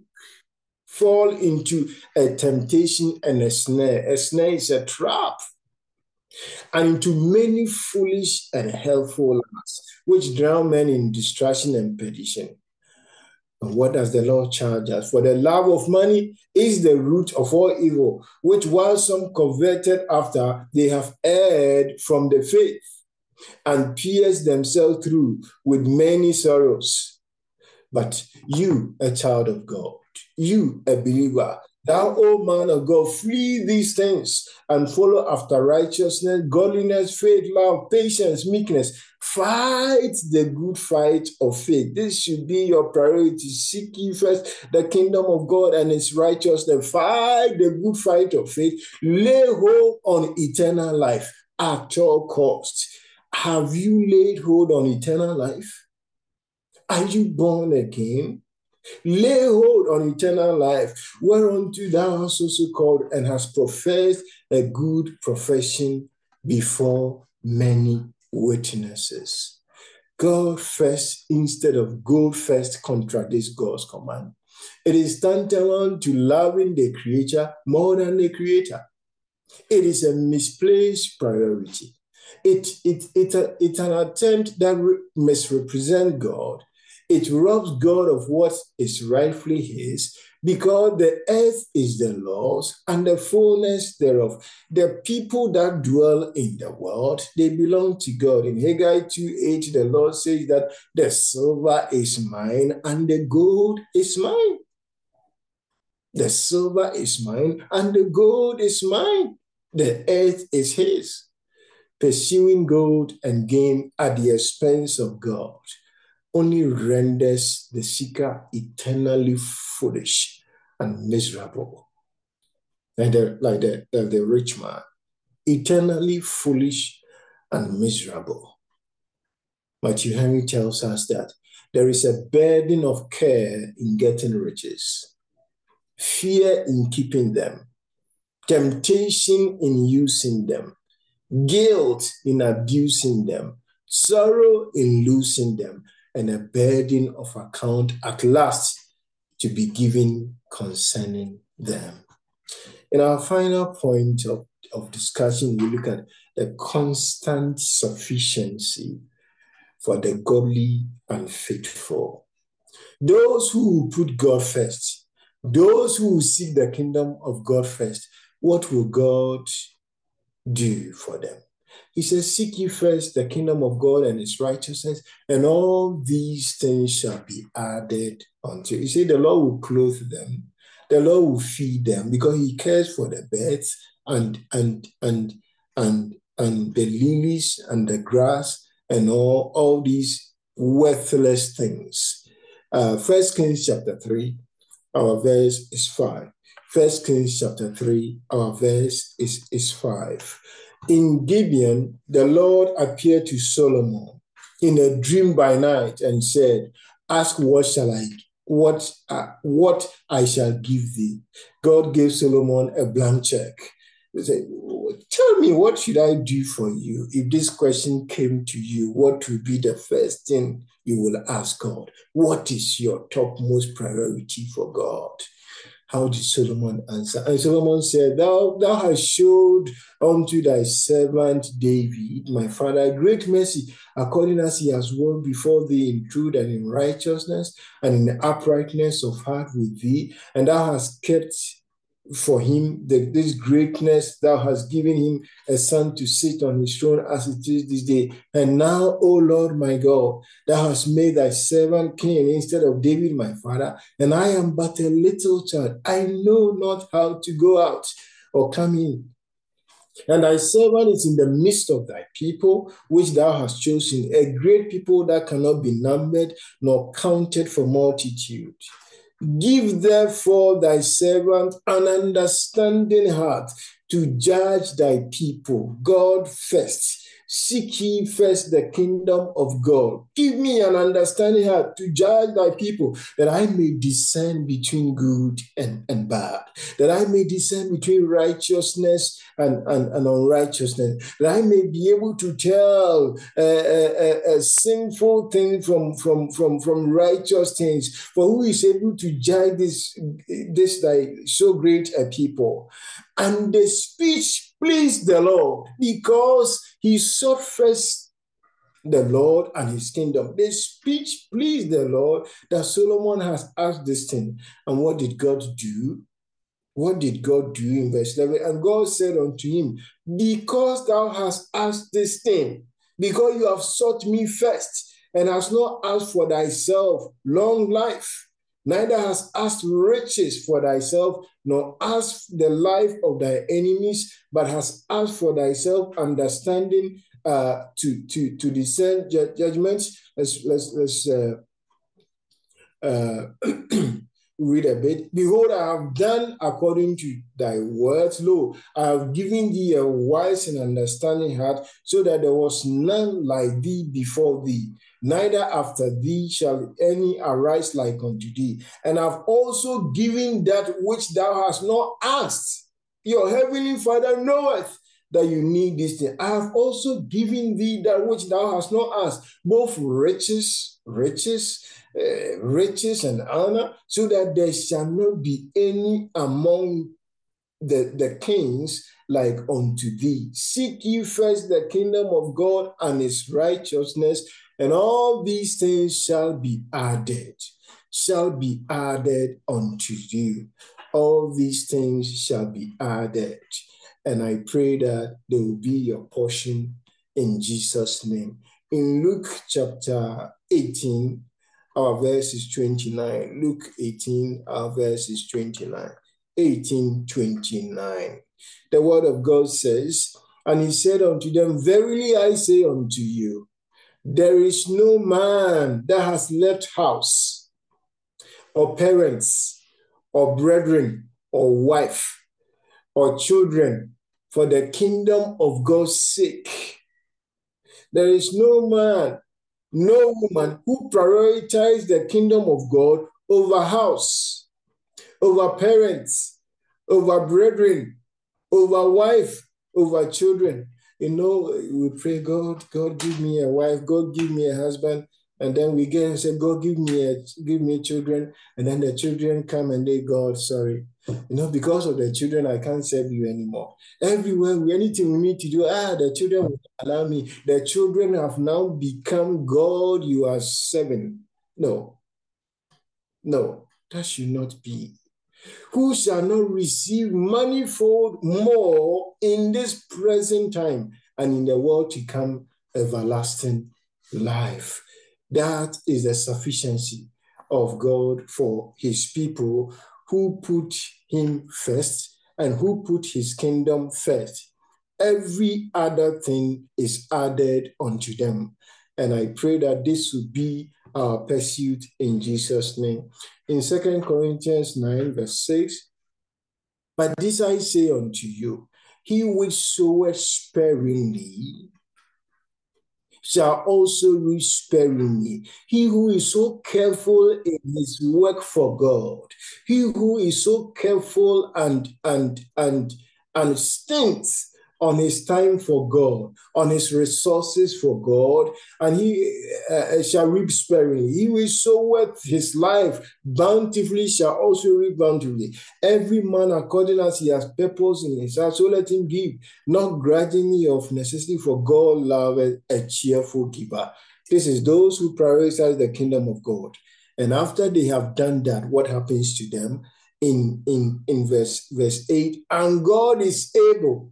fall into a temptation and a snare. A snare is a trap. And into many foolish and helpful lusts, which drown men in distraction and perdition. And what does the Lord charge us? For the love of money is the root of all evil, which while some coveted after, they have erred from the faith and pierced themselves through with many sorrows. But you, a child of God, you, a believer, thou, O man of God, flee these things and follow after righteousness, godliness, faith, love, patience, meekness. Fight the good fight of faith. This should be your priority. Seek ye first the kingdom of God and its righteousness. Fight the good fight of faith. Lay hold on eternal life at all costs. Have you laid hold on eternal life? Are you born again? Lay hold on eternal life, whereunto thou hast also called and hast professed a good profession before many witnesses. God first instead of gold first contradicts God's command. It is tantamount to loving the creature more than the creator. It is a misplaced priority. It, it, it, it, it's an attempt that re- misrepresents God. It robs God of what is rightfully his, because the earth is the Lord's and the fullness thereof. The people that dwell in the world, they belong to God. In Haggai two eight, the Lord says that the silver is mine and the gold is mine. The silver is mine and the gold is mine. The earth is his. Pursuing gold and gain at the expense of God only renders the seeker eternally foolish and miserable. Like the, like the, like the rich man. eternally foolish and miserable. Matthew Henry tells us that there is a burden of care in getting riches, fear in keeping them, temptation in using them, guilt in abusing them, sorrow in losing them, and a burden of account at last to be given concerning them. In our final point of, of discussion, we look at the constant sufficiency for the godly and faithful. Those who put God first, those who seek the kingdom of God first, what will God do for them? He says, seek ye first the kingdom of God and his righteousness, and all these things shall be added unto you. He said the Lord will clothe them, the Lord will feed them, because he cares for the birds and and and and and the lilies and the grass and all, all these worthless things. Uh, First Kings chapter three, our verse is five. First Kings chapter three, our verse is, is five. In Gibeon, the Lord appeared to Solomon in a dream by night and said, ask what shall I, what, uh, what I shall give thee. God gave Solomon a blank check. He said, tell me, what should I do for you? If this question came to you, what would be the first thing you will ask God? What is your topmost priority for God? How did Solomon answer? And Solomon said, Thou, thou hast showed unto thy servant David, my father, great mercy, according as he has walked before thee in truth and in righteousness and in uprightness of heart with thee, and thou hast kept for him the, this greatness. Thou hast given him a son to sit on his throne as it is this day. And now, O Lord my God, thou hast made thy servant king instead of David my father, and I am but a little child. I know not how to go out or come in. And thy servant is in the midst of thy people, which thou hast chosen, a great people that cannot be numbered nor counted for multitude. Give therefore thy servant an understanding heart to judge thy people. God first. Seek ye first the kingdom of God. Give me an understanding heart to judge thy people, that I may discern between good and, and bad, that I may discern between righteousness and, and, and unrighteousness, that I may be able to tell a, a, a sinful thing from, from, from, from righteous things. For who is able to judge this, this thy so great a people? And the speech pleased the Lord, because he sought first the Lord and his kingdom. The speech pleased the Lord that Solomon has asked this thing. And what did God do? What did God do in verse eleven? And God said unto him, because thou hast asked this thing, because you have sought me first, and hast not asked for thyself long life, neither hast asked riches for thyself, nor asked the life of thy enemies, but hast asked for thyself understanding uh, to, to, to discern ju- judgments. Let's, let's, let's uh, uh, read a bit. Behold, I have done according to thy words. Lo, I have given thee a wise and understanding heart, so that there was none like thee before thee, neither after thee shall any arise like unto thee. And I've also given that which thou hast not asked. Your heavenly Father knoweth that you need this thing. I have also given thee that which thou hast not asked, both riches, riches, uh, riches and honor, so that there shall not be any among the, the kings like unto thee. Seek ye first the kingdom of God and his righteousness, and all these things shall be added, shall be added unto you. All these things shall be added. And I pray that they will be your portion in Jesus' name. In Luke chapter eighteen, our verse is twenty-nine. Luke eighteen, our verse is twenty-nine. eighteen twenty-nine. The word of God says, and he said unto them, verily I say unto you, there is no man that has left house, or parents, or brethren, or wife, or children, for the kingdom of God's sake. There is no man, no woman who prioritizes the kingdom of God over house, over parents, over brethren, over wife, over children. You know, we pray, God, God, give me a wife, God, give me a husband. And then we get and say, God, give me a, give me children. And then the children come and they, God, sorry. You know, because of the children, I can't serve you anymore. Everywhere, we, anything we need to do, ah, the children will allow me. The children have now become God you are serving. No, no, that should not be. Who shall not receive manifold more in this present time and in the world to come everlasting life. That is the sufficiency of God for his people who put him first and who put his kingdom first. Every other thing is added unto them. And I pray that this will be our pursuit in Jesus' name. In Second Corinthians nine, verse six, but this I say unto you, he which soweth sparingly shall also reap sparingly. He who is so careful in his work for God, he who is so careful and and and and stints on his time for God, on his resources for God, and he uh, shall reap sparingly. He will soweth his life bountifully shall also reap bountifully. Every man according as he has purpose in his heart, so let him give, not grudgingly of necessity, for God loveth a cheerful giver. This is those who prioritize the kingdom of God. And after they have done that, what happens to them? In, in, in verse, verse eight, and God is able,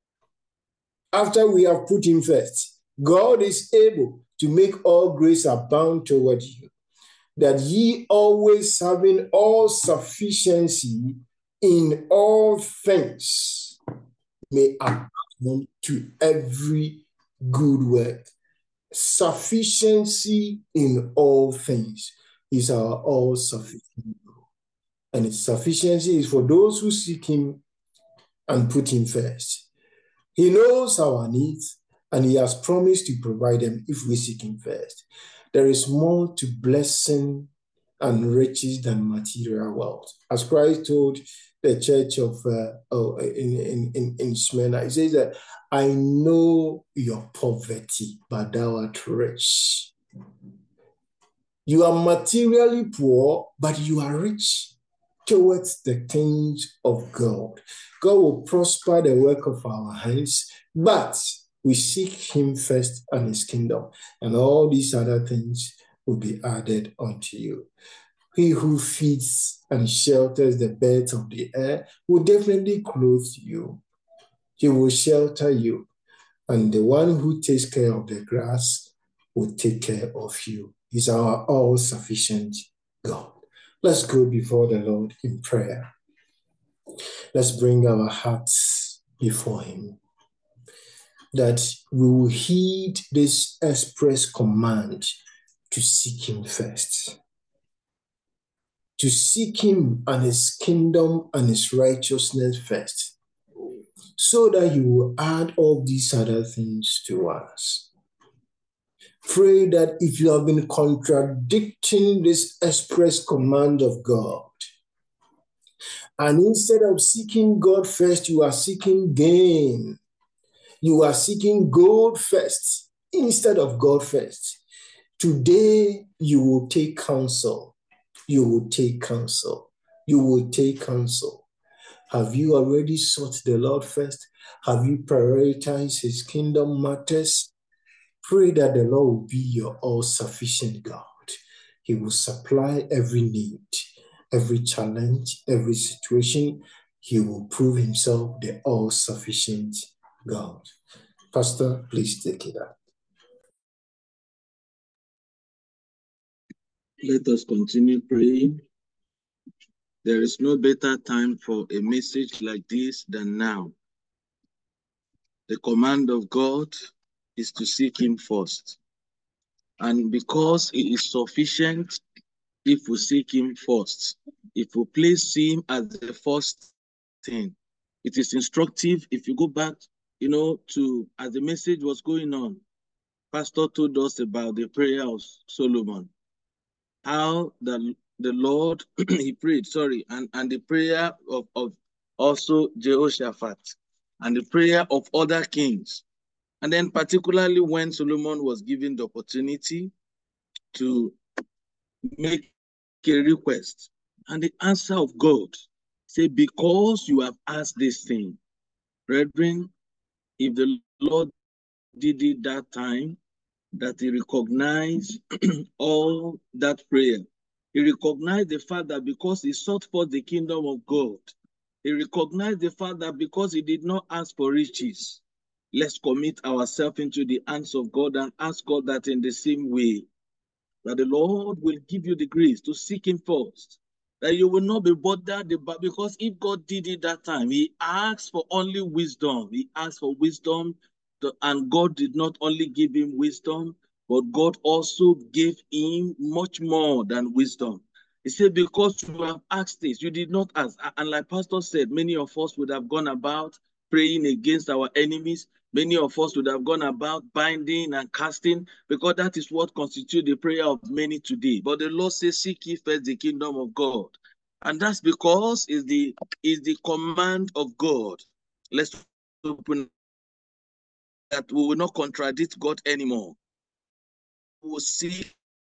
after we have put him first, God is able to make all grace abound toward you, that ye always having all sufficiency in all things may abound to every good work. Sufficiency in all things is our all sufficient. And its sufficiency is for those who seek him and put him first. He knows our needs, and he has promised to provide them if we seek him first. There is more to blessing and riches than material wealth. As Christ told the church of uh, oh, in, in, in Smyrna, he says that, I know your poverty, but thou art rich. You are materially poor, but you are rich towards the things of God. God will prosper the work of our hands, but we seek him first and his kingdom, and all these other things will be added unto you. He who feeds and shelters the birds of the air will definitely clothe you. He will shelter you, and the one who takes care of the grass will take care of you. He's our all-sufficient God. Let's go before the Lord in prayer. Let's bring our hearts before him, that we will heed this express command to seek him first, to seek him and his kingdom and his righteousness first, so that he will add all these other things to us. Pray that if you have been contradicting this express command of God, and instead of seeking God first, you are seeking gain, you are seeking gold first instead of God first, today you will take counsel. You will take counsel. You will take counsel. Have you already sought the Lord first? Have you prioritized his kingdom matters? Pray that the Lord will be your all-sufficient God. He will supply every need, every challenge, every situation. He will prove himself the all-sufficient God. Pastor, please take it up. Let us continue praying. There is no better time for a message like this than now. The command of God is to seek him first. And because he is sufficient, if we seek him first, if we place him as the first thing, It is instructive. If you go back, you know, to as the message was going on, Pastor told us about the prayer of Solomon, how the, the Lord, he prayed, sorry, and, and the prayer of, of also Jehoshaphat, and the prayer of other kings. And then particularly when Solomon was given the opportunity to make a request, and the answer of God, say, because you have asked this thing, brethren, if the Lord did it that time, that he recognized all that prayer. He recognized the fact that because he sought for the kingdom of God, he recognized the fact that because he did not ask for riches, let's commit ourselves into the hands of God and ask God that in the same way, that the Lord will give you the grace to seek him first, that you will not be bothered about, because if God did it that time, he asked for only wisdom. He asked for wisdom, to, and God did not only give him wisdom, but God also gave him much more than wisdom. He said, because you have asked this, you did not ask. And like Pastor said, many of us would have gone about praying against our enemies. Many of us would have gone about binding and casting, because that is what constitutes the prayer of many today. But the Lord says, seek ye first the kingdom of God. And that's because it's the, it's the command of God. Let's open that we will not contradict God anymore. We will seek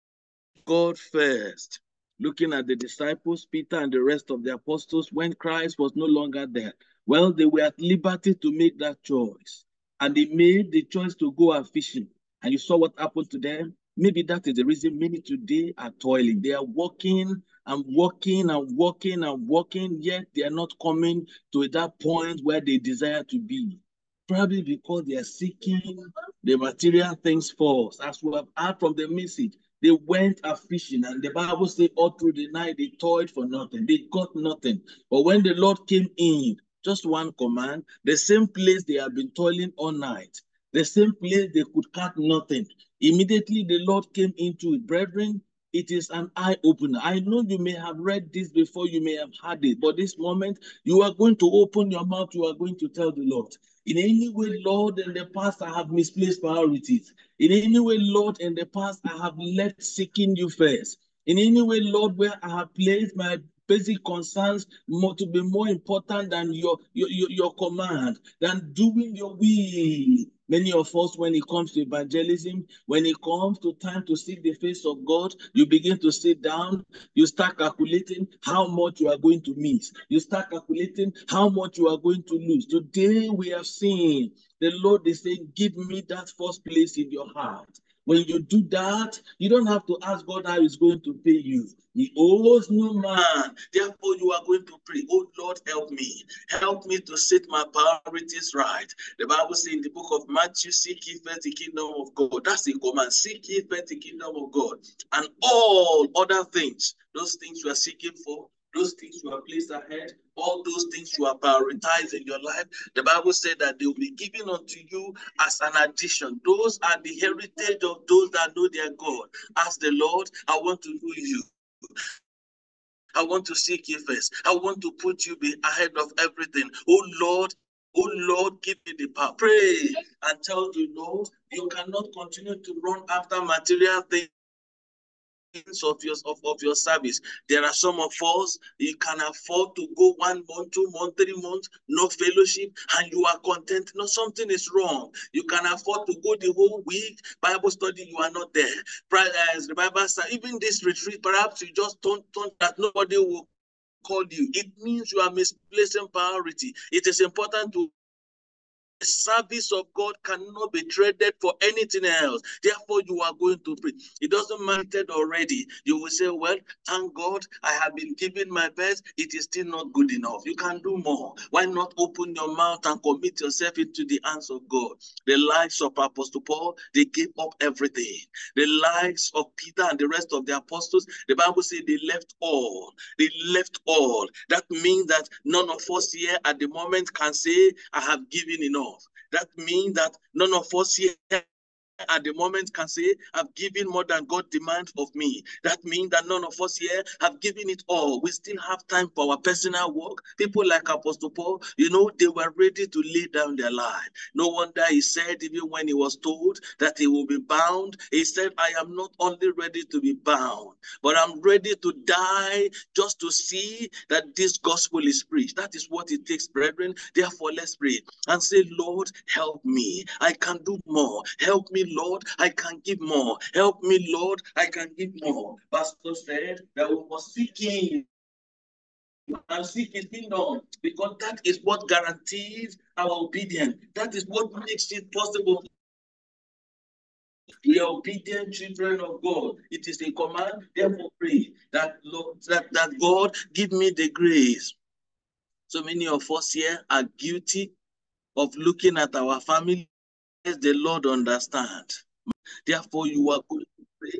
God first. Looking at the disciples, Peter and the rest of the apostles, when Christ was no longer there, well, they were at liberty to make that choice. And they made the choice to go out fishing. And you saw what happened to them. Maybe that is the reason many today are toiling. They are working and working and working and working, yet they are not coming to that point where they desire to be. Probably because they are seeking the material things first. As we have heard from the message, they went a fishing, and the Bible says all through the night they toiled for nothing. They got nothing. But when the Lord came in, just one command, the same place they have been toiling all night, the same place they could catch nothing. Immediately the Lord came into it. Brethren, it is an eye-opener. I know you may have read this before, you may have heard it, but this moment, you are going to open your mouth, you are going to tell the Lord, in any way, Lord, in the past, I have misplaced priorities. In any way, Lord, in the past, I have left seeking you first. In any way, Lord, where I have placed my basic concerns more, to be more important than your, your, your, your command, than doing your will. Many of us, when it comes to evangelism, when it comes to time to seek the face of God, you begin to sit down, you start calculating how much you are going to miss. You start calculating how much you are going to lose. Today we have seen the Lord is saying, give me that first place in your heart. When you do that, you don't have to ask God how he's going to pay you. He owes no man. Therefore, you are going to pray, oh Lord, help me. Help me to set my priorities right. The Bible says in the book of Matthew, seek ye first the kingdom of God. That's the command. Seek ye first the kingdom of God. And all other things, those things you are seeking for, those things you are placed ahead, all those things you are prioritized in your life, the Bible said that they will be given unto you as an addition. Those are the heritage of those that know their God. Ask the Lord, I want to know you. I want to seek you first. I want to put you ahead of everything. Oh Lord, oh Lord, give me the power. Pray and tell the Lord, you cannot continue to run after material things of your of, of your service. There are some of us, you can afford to go one month, two months, three months, no fellowship, and you are content. No, something is wrong. You can afford to go the whole week, Bible study, you are not there. As the Bible says, even this retreat, perhaps you just don't, don't that nobody will call you. It means you are misplacing priority. It is important to the service of God cannot be traded for anything else. Therefore, you are going to pray. It doesn't matter already. You will say, well, thank God, I have been giving my best. It is still not good enough. You can do more. Why not open your mouth and commit yourself into the hands of God? The lives of Apostle Paul, they gave up everything. The lives of Peter and the rest of the apostles, the Bible says they left all. They left all. That means that none of us here at the moment can say, I have given enough. That means that none of us here at the moment can say, I've given more than God demands of me. That means that none of us here have given it all. We still have time for our personal work. People like Apostle Paul, you know, they were ready to lay down their life. No wonder he said, even when he was told that he will be bound, he said, I am not only ready to be bound, but I'm ready to die just to see that this gospel is preached. That is what it takes, brethren. Therefore, let's pray and say, Lord, help me. I can do more. Help me, Lord. I can give more. Help me, Lord. I can give more. Pastor said that we must seek him and seek his kingdom, because that is what guarantees our obedience. That is what makes it possible. We are obedient children of God. It is a command. Therefore, pray that Lord, that, that God give me the grace. So many of us here are guilty of looking at our family as the Lord understands. Therefore, you are going to pray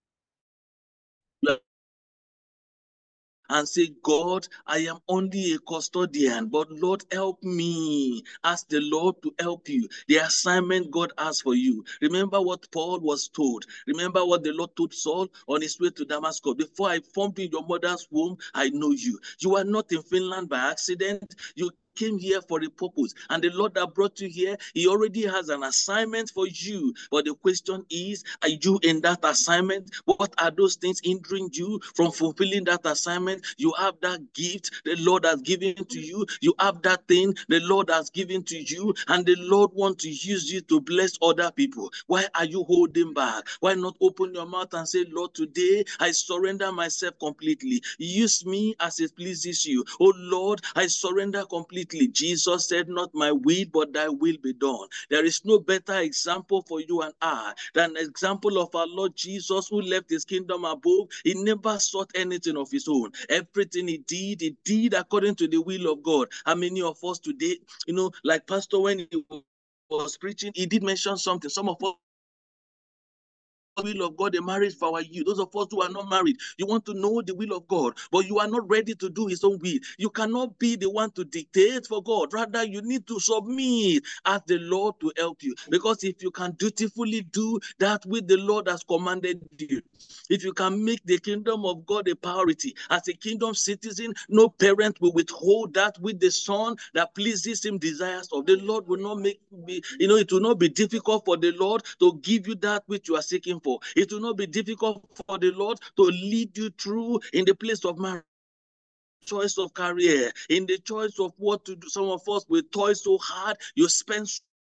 and say, God, I am only a custodian, but Lord, help me. Ask the Lord to help you. The assignment God has for you. Remember what Paul was told. Remember what the Lord told Saul on his way to Damascus. Before I formed in your mother's womb, I know you. You are not in Finland by accident. You came here for a purpose, and the Lord that brought you here, he already has an assignment for you. But the question is, are you in that assignment? What are those things hindering you from fulfilling that assignment? You have that gift the Lord has given to you. You have that thing the Lord has given to you, and the Lord wants to use you to bless other people. Why are you holding back? Why not open your mouth and say, Lord, today I surrender myself completely. Use me as it pleases you. Oh Lord, I surrender completely. Jesus said, not my will, but thy will be done. There is no better example for you and I than an example of our Lord Jesus, who left his kingdom above. He never sought anything of his own. Everything he did, he did according to the will of God. How many of us today, you know, like Pastor, when he was preaching, he did mention something. Some of us, will of God, a marriage for our youth. Those of us who are not married, you want to know the will of God, but you are not ready to do his own will. You cannot be the one to dictate for God. Rather, you need to submit, ask the Lord to help you. Because if you can dutifully do that which the Lord has commanded you, if you can make the kingdom of God a priority, as a kingdom citizen, no parent will withhold that which the son that pleases him desires of. The Lord will not make, be, you know, it will not be difficult for the Lord to give you that which you are seeking for. It will not be difficult for the Lord to lead you through in the place of marriage, choice of career, in the choice of what to do. Some of us will toil so hard, you spend,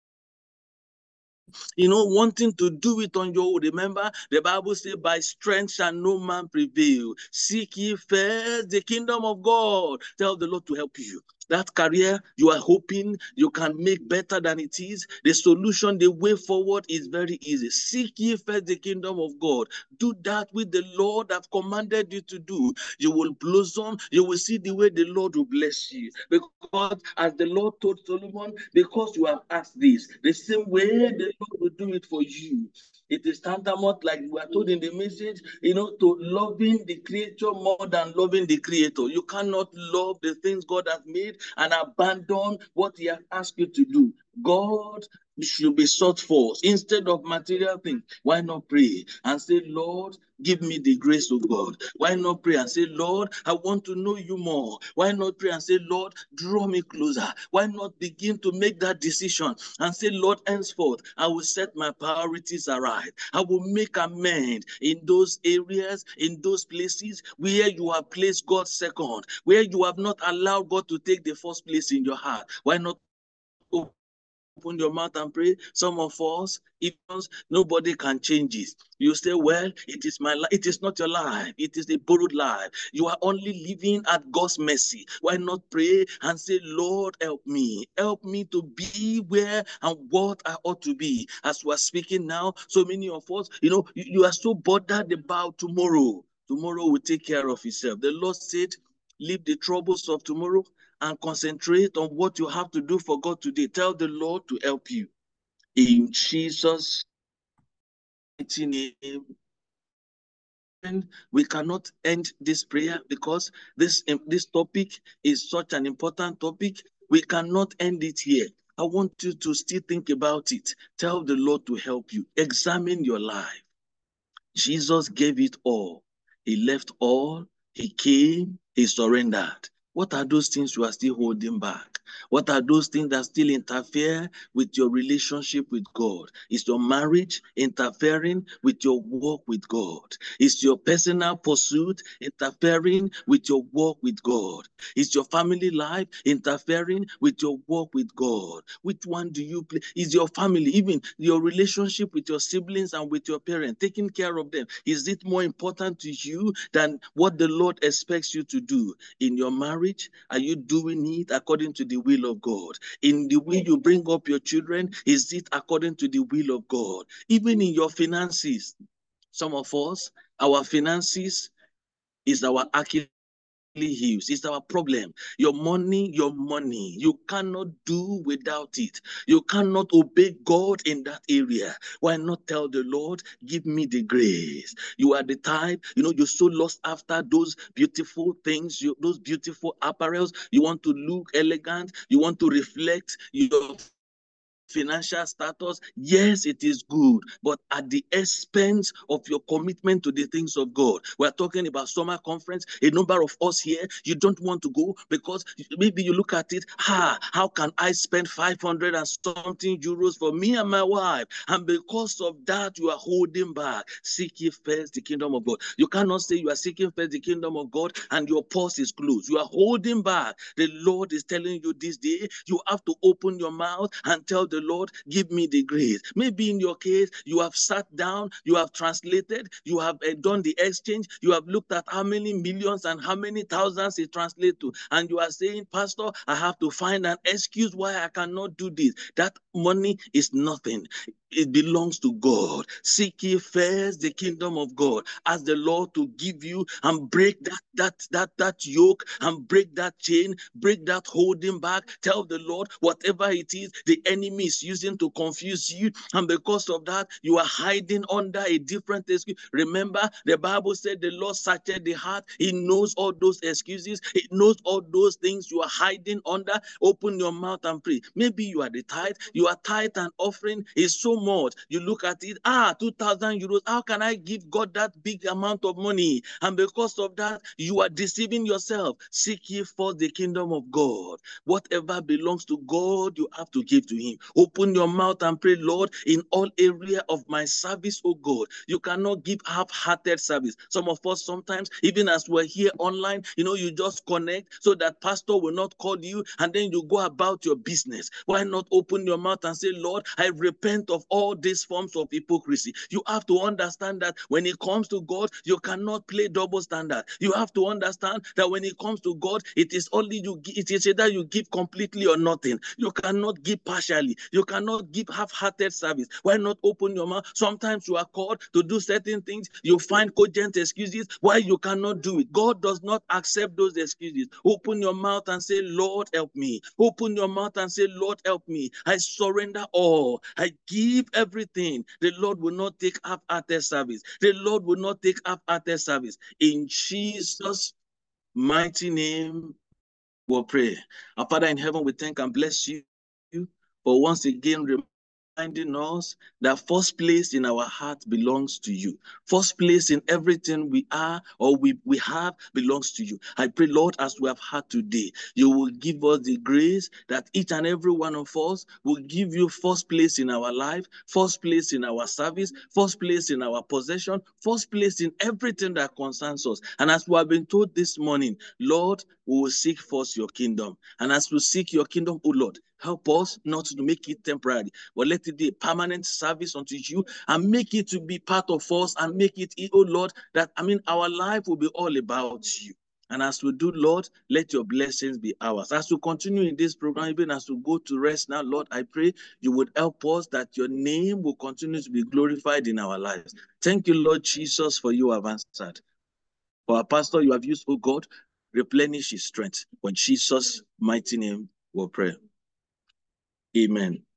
you know, wanting to do it on your own. Remember, the Bible says, by strength shall no man prevail. Seek ye first the kingdom of God. Tell the Lord to help you. That career you are hoping you can make better than it is, the solution, the way forward is very easy. Seek ye first the kingdom of God. Do that which the Lord has commanded you to do. You will blossom. You will see the way the Lord will bless you. Because as the Lord told Solomon, because you have asked this, the same way the Lord will do it for you. It is tantamount, like we are told in the message, you know, to loving the creature more than loving the creator. You cannot love the things God has made and abandon what he has asked you to do. God should be sought for instead of material things. Why not pray and say, Lord, give me the grace of God? Why not pray and say, Lord, I want to know you more? Why not pray and say, Lord, draw me closer? Why not begin to make that decision and say, Lord, henceforth, I will set my priorities aright. I will make amends in those areas, in those places where you have placed God second, where you have not allowed God to take the first place in your heart. Why not open your mouth and pray? Some of us, if nobody can change it, you say, well, it is my life. It is not your life. It is a borrowed life. You are only living at God's mercy. Why not pray and say, Lord, help me. Help me to be where and what I ought to be. As we are speaking now, so many of us, you know, you, you are so bothered about tomorrow. Tomorrow will take care of itself. The Lord said, leave the troubles of tomorrow and concentrate on what you have to do for God today. Tell the Lord to help you. In Jesus' name, we cannot end this prayer because this, this topic is such an important topic. We cannot end it here. I want you to still think about it. Tell the Lord to help you. Examine your life. Jesus gave it all. He left all. He came. He surrendered. What are those things you are still holding back? What are those things that still interfere with your relationship with God? Is your marriage interfering with your walk with God? Is your personal pursuit interfering with your walk with God? Is your family life interfering with your walk with God? Which one do you play? Is your family, even your relationship with your siblings and with your parents, taking care of them, is it more important to you than what the Lord expects you to do? In your marriage, are you doing it according to the will of God? In the way you bring up your children, is it according to the will of God? Even in your finances, some of us, our finances is our Achilles heels. It's our problem. Your money, your money. You cannot do without it. You cannot obey God in that area. Why not tell the Lord, give me the grace? You are the type, you know, you're so lost after those beautiful things, you, those beautiful apparels. You want to look elegant. You want to reflect your financial status. Yes, it is good, but at the expense of your commitment to the things of God. We're talking about summer conference. A number of us here, you don't want to go because maybe you look at it, ah, how can I spend five hundred and something euros for me and my wife? And because of that, you are holding back. Seek ye first the kingdom of God. You cannot say you are seeking first the kingdom of God and your purse is closed. You are holding back. The Lord is telling you this day, you have to open your mouth and tell the Lord, give me the grace. Maybe in your case, you have sat down, you have translated, you have uh, done the exchange, you have looked at how many millions and how many thousands it translates to, and you are saying, Pastor, I have to find an excuse why I cannot do this. That money is nothing. It belongs to God. Seek ye first the kingdom of God. Ask the Lord to give you and break that that that that yoke and break that chain, break that holding back. Tell the Lord whatever it is the enemy is using to confuse you, and because of that you are hiding under a different excuse. Remember, the Bible said the Lord searches the heart. He knows all those excuses. He knows all those things you are hiding under. Open your mouth and pray. Maybe you are the tithe. You are tithe and offering is so much. You look at it, ah, two thousand euros. How can I give God that big amount of money? And because of that, you are deceiving yourself. Seek ye first the kingdom of God. Whatever belongs to God, you have to give to him. Open your mouth and pray, Lord, in all area of my service, oh God. You cannot give half-hearted service. Some of us sometimes, even as we're here online, you know, you just connect so that pastor will not call you, and then you go about your business. Why not open your mouth and say, Lord, I repent of all these forms of hypocrisy. You have to understand that when it comes to God, you cannot play double standard. You have to understand that when it comes to God, it is only you, it is either you give completely or nothing. You cannot give partially. You cannot give half-hearted service. Why not open your mouth? Sometimes you are called to do certain things. You find cogent excuses why you cannot do it. God does not accept those excuses. Open your mouth and say, Lord, help me. Open your mouth and say, Lord, help me. I surrender all. I give everything. The Lord will not take half-hearted service. The Lord will not take half-hearted service. In Jesus' mighty name, we'll pray. Our Father in heaven, we thank and bless you for once again reminding us that first place in our heart belongs to you. First place in everything we are or we, we have belongs to you. I pray, Lord, as we have had today, you will give us the grace that each and every one of us will give you first place in our life, first place in our service, first place in our possession, first place in everything that concerns us. And as we have been told this morning, Lord, we will seek first your kingdom. And as we seek your kingdom, oh Lord, help us not to make it temporary, but let it be a permanent service unto you and make it to be part of us and make it, oh Lord, that, I mean, our life will be all about you. And as we do, Lord, let your blessings be ours. As we continue in this program, even as we go to rest now, Lord, I pray you would help us that your name will continue to be glorified in our lives. Thank you, Lord Jesus, for you have answered. For our pastor, you have used, oh God, replenish his strength. In Jesus' mighty name, we'll pray. Amen.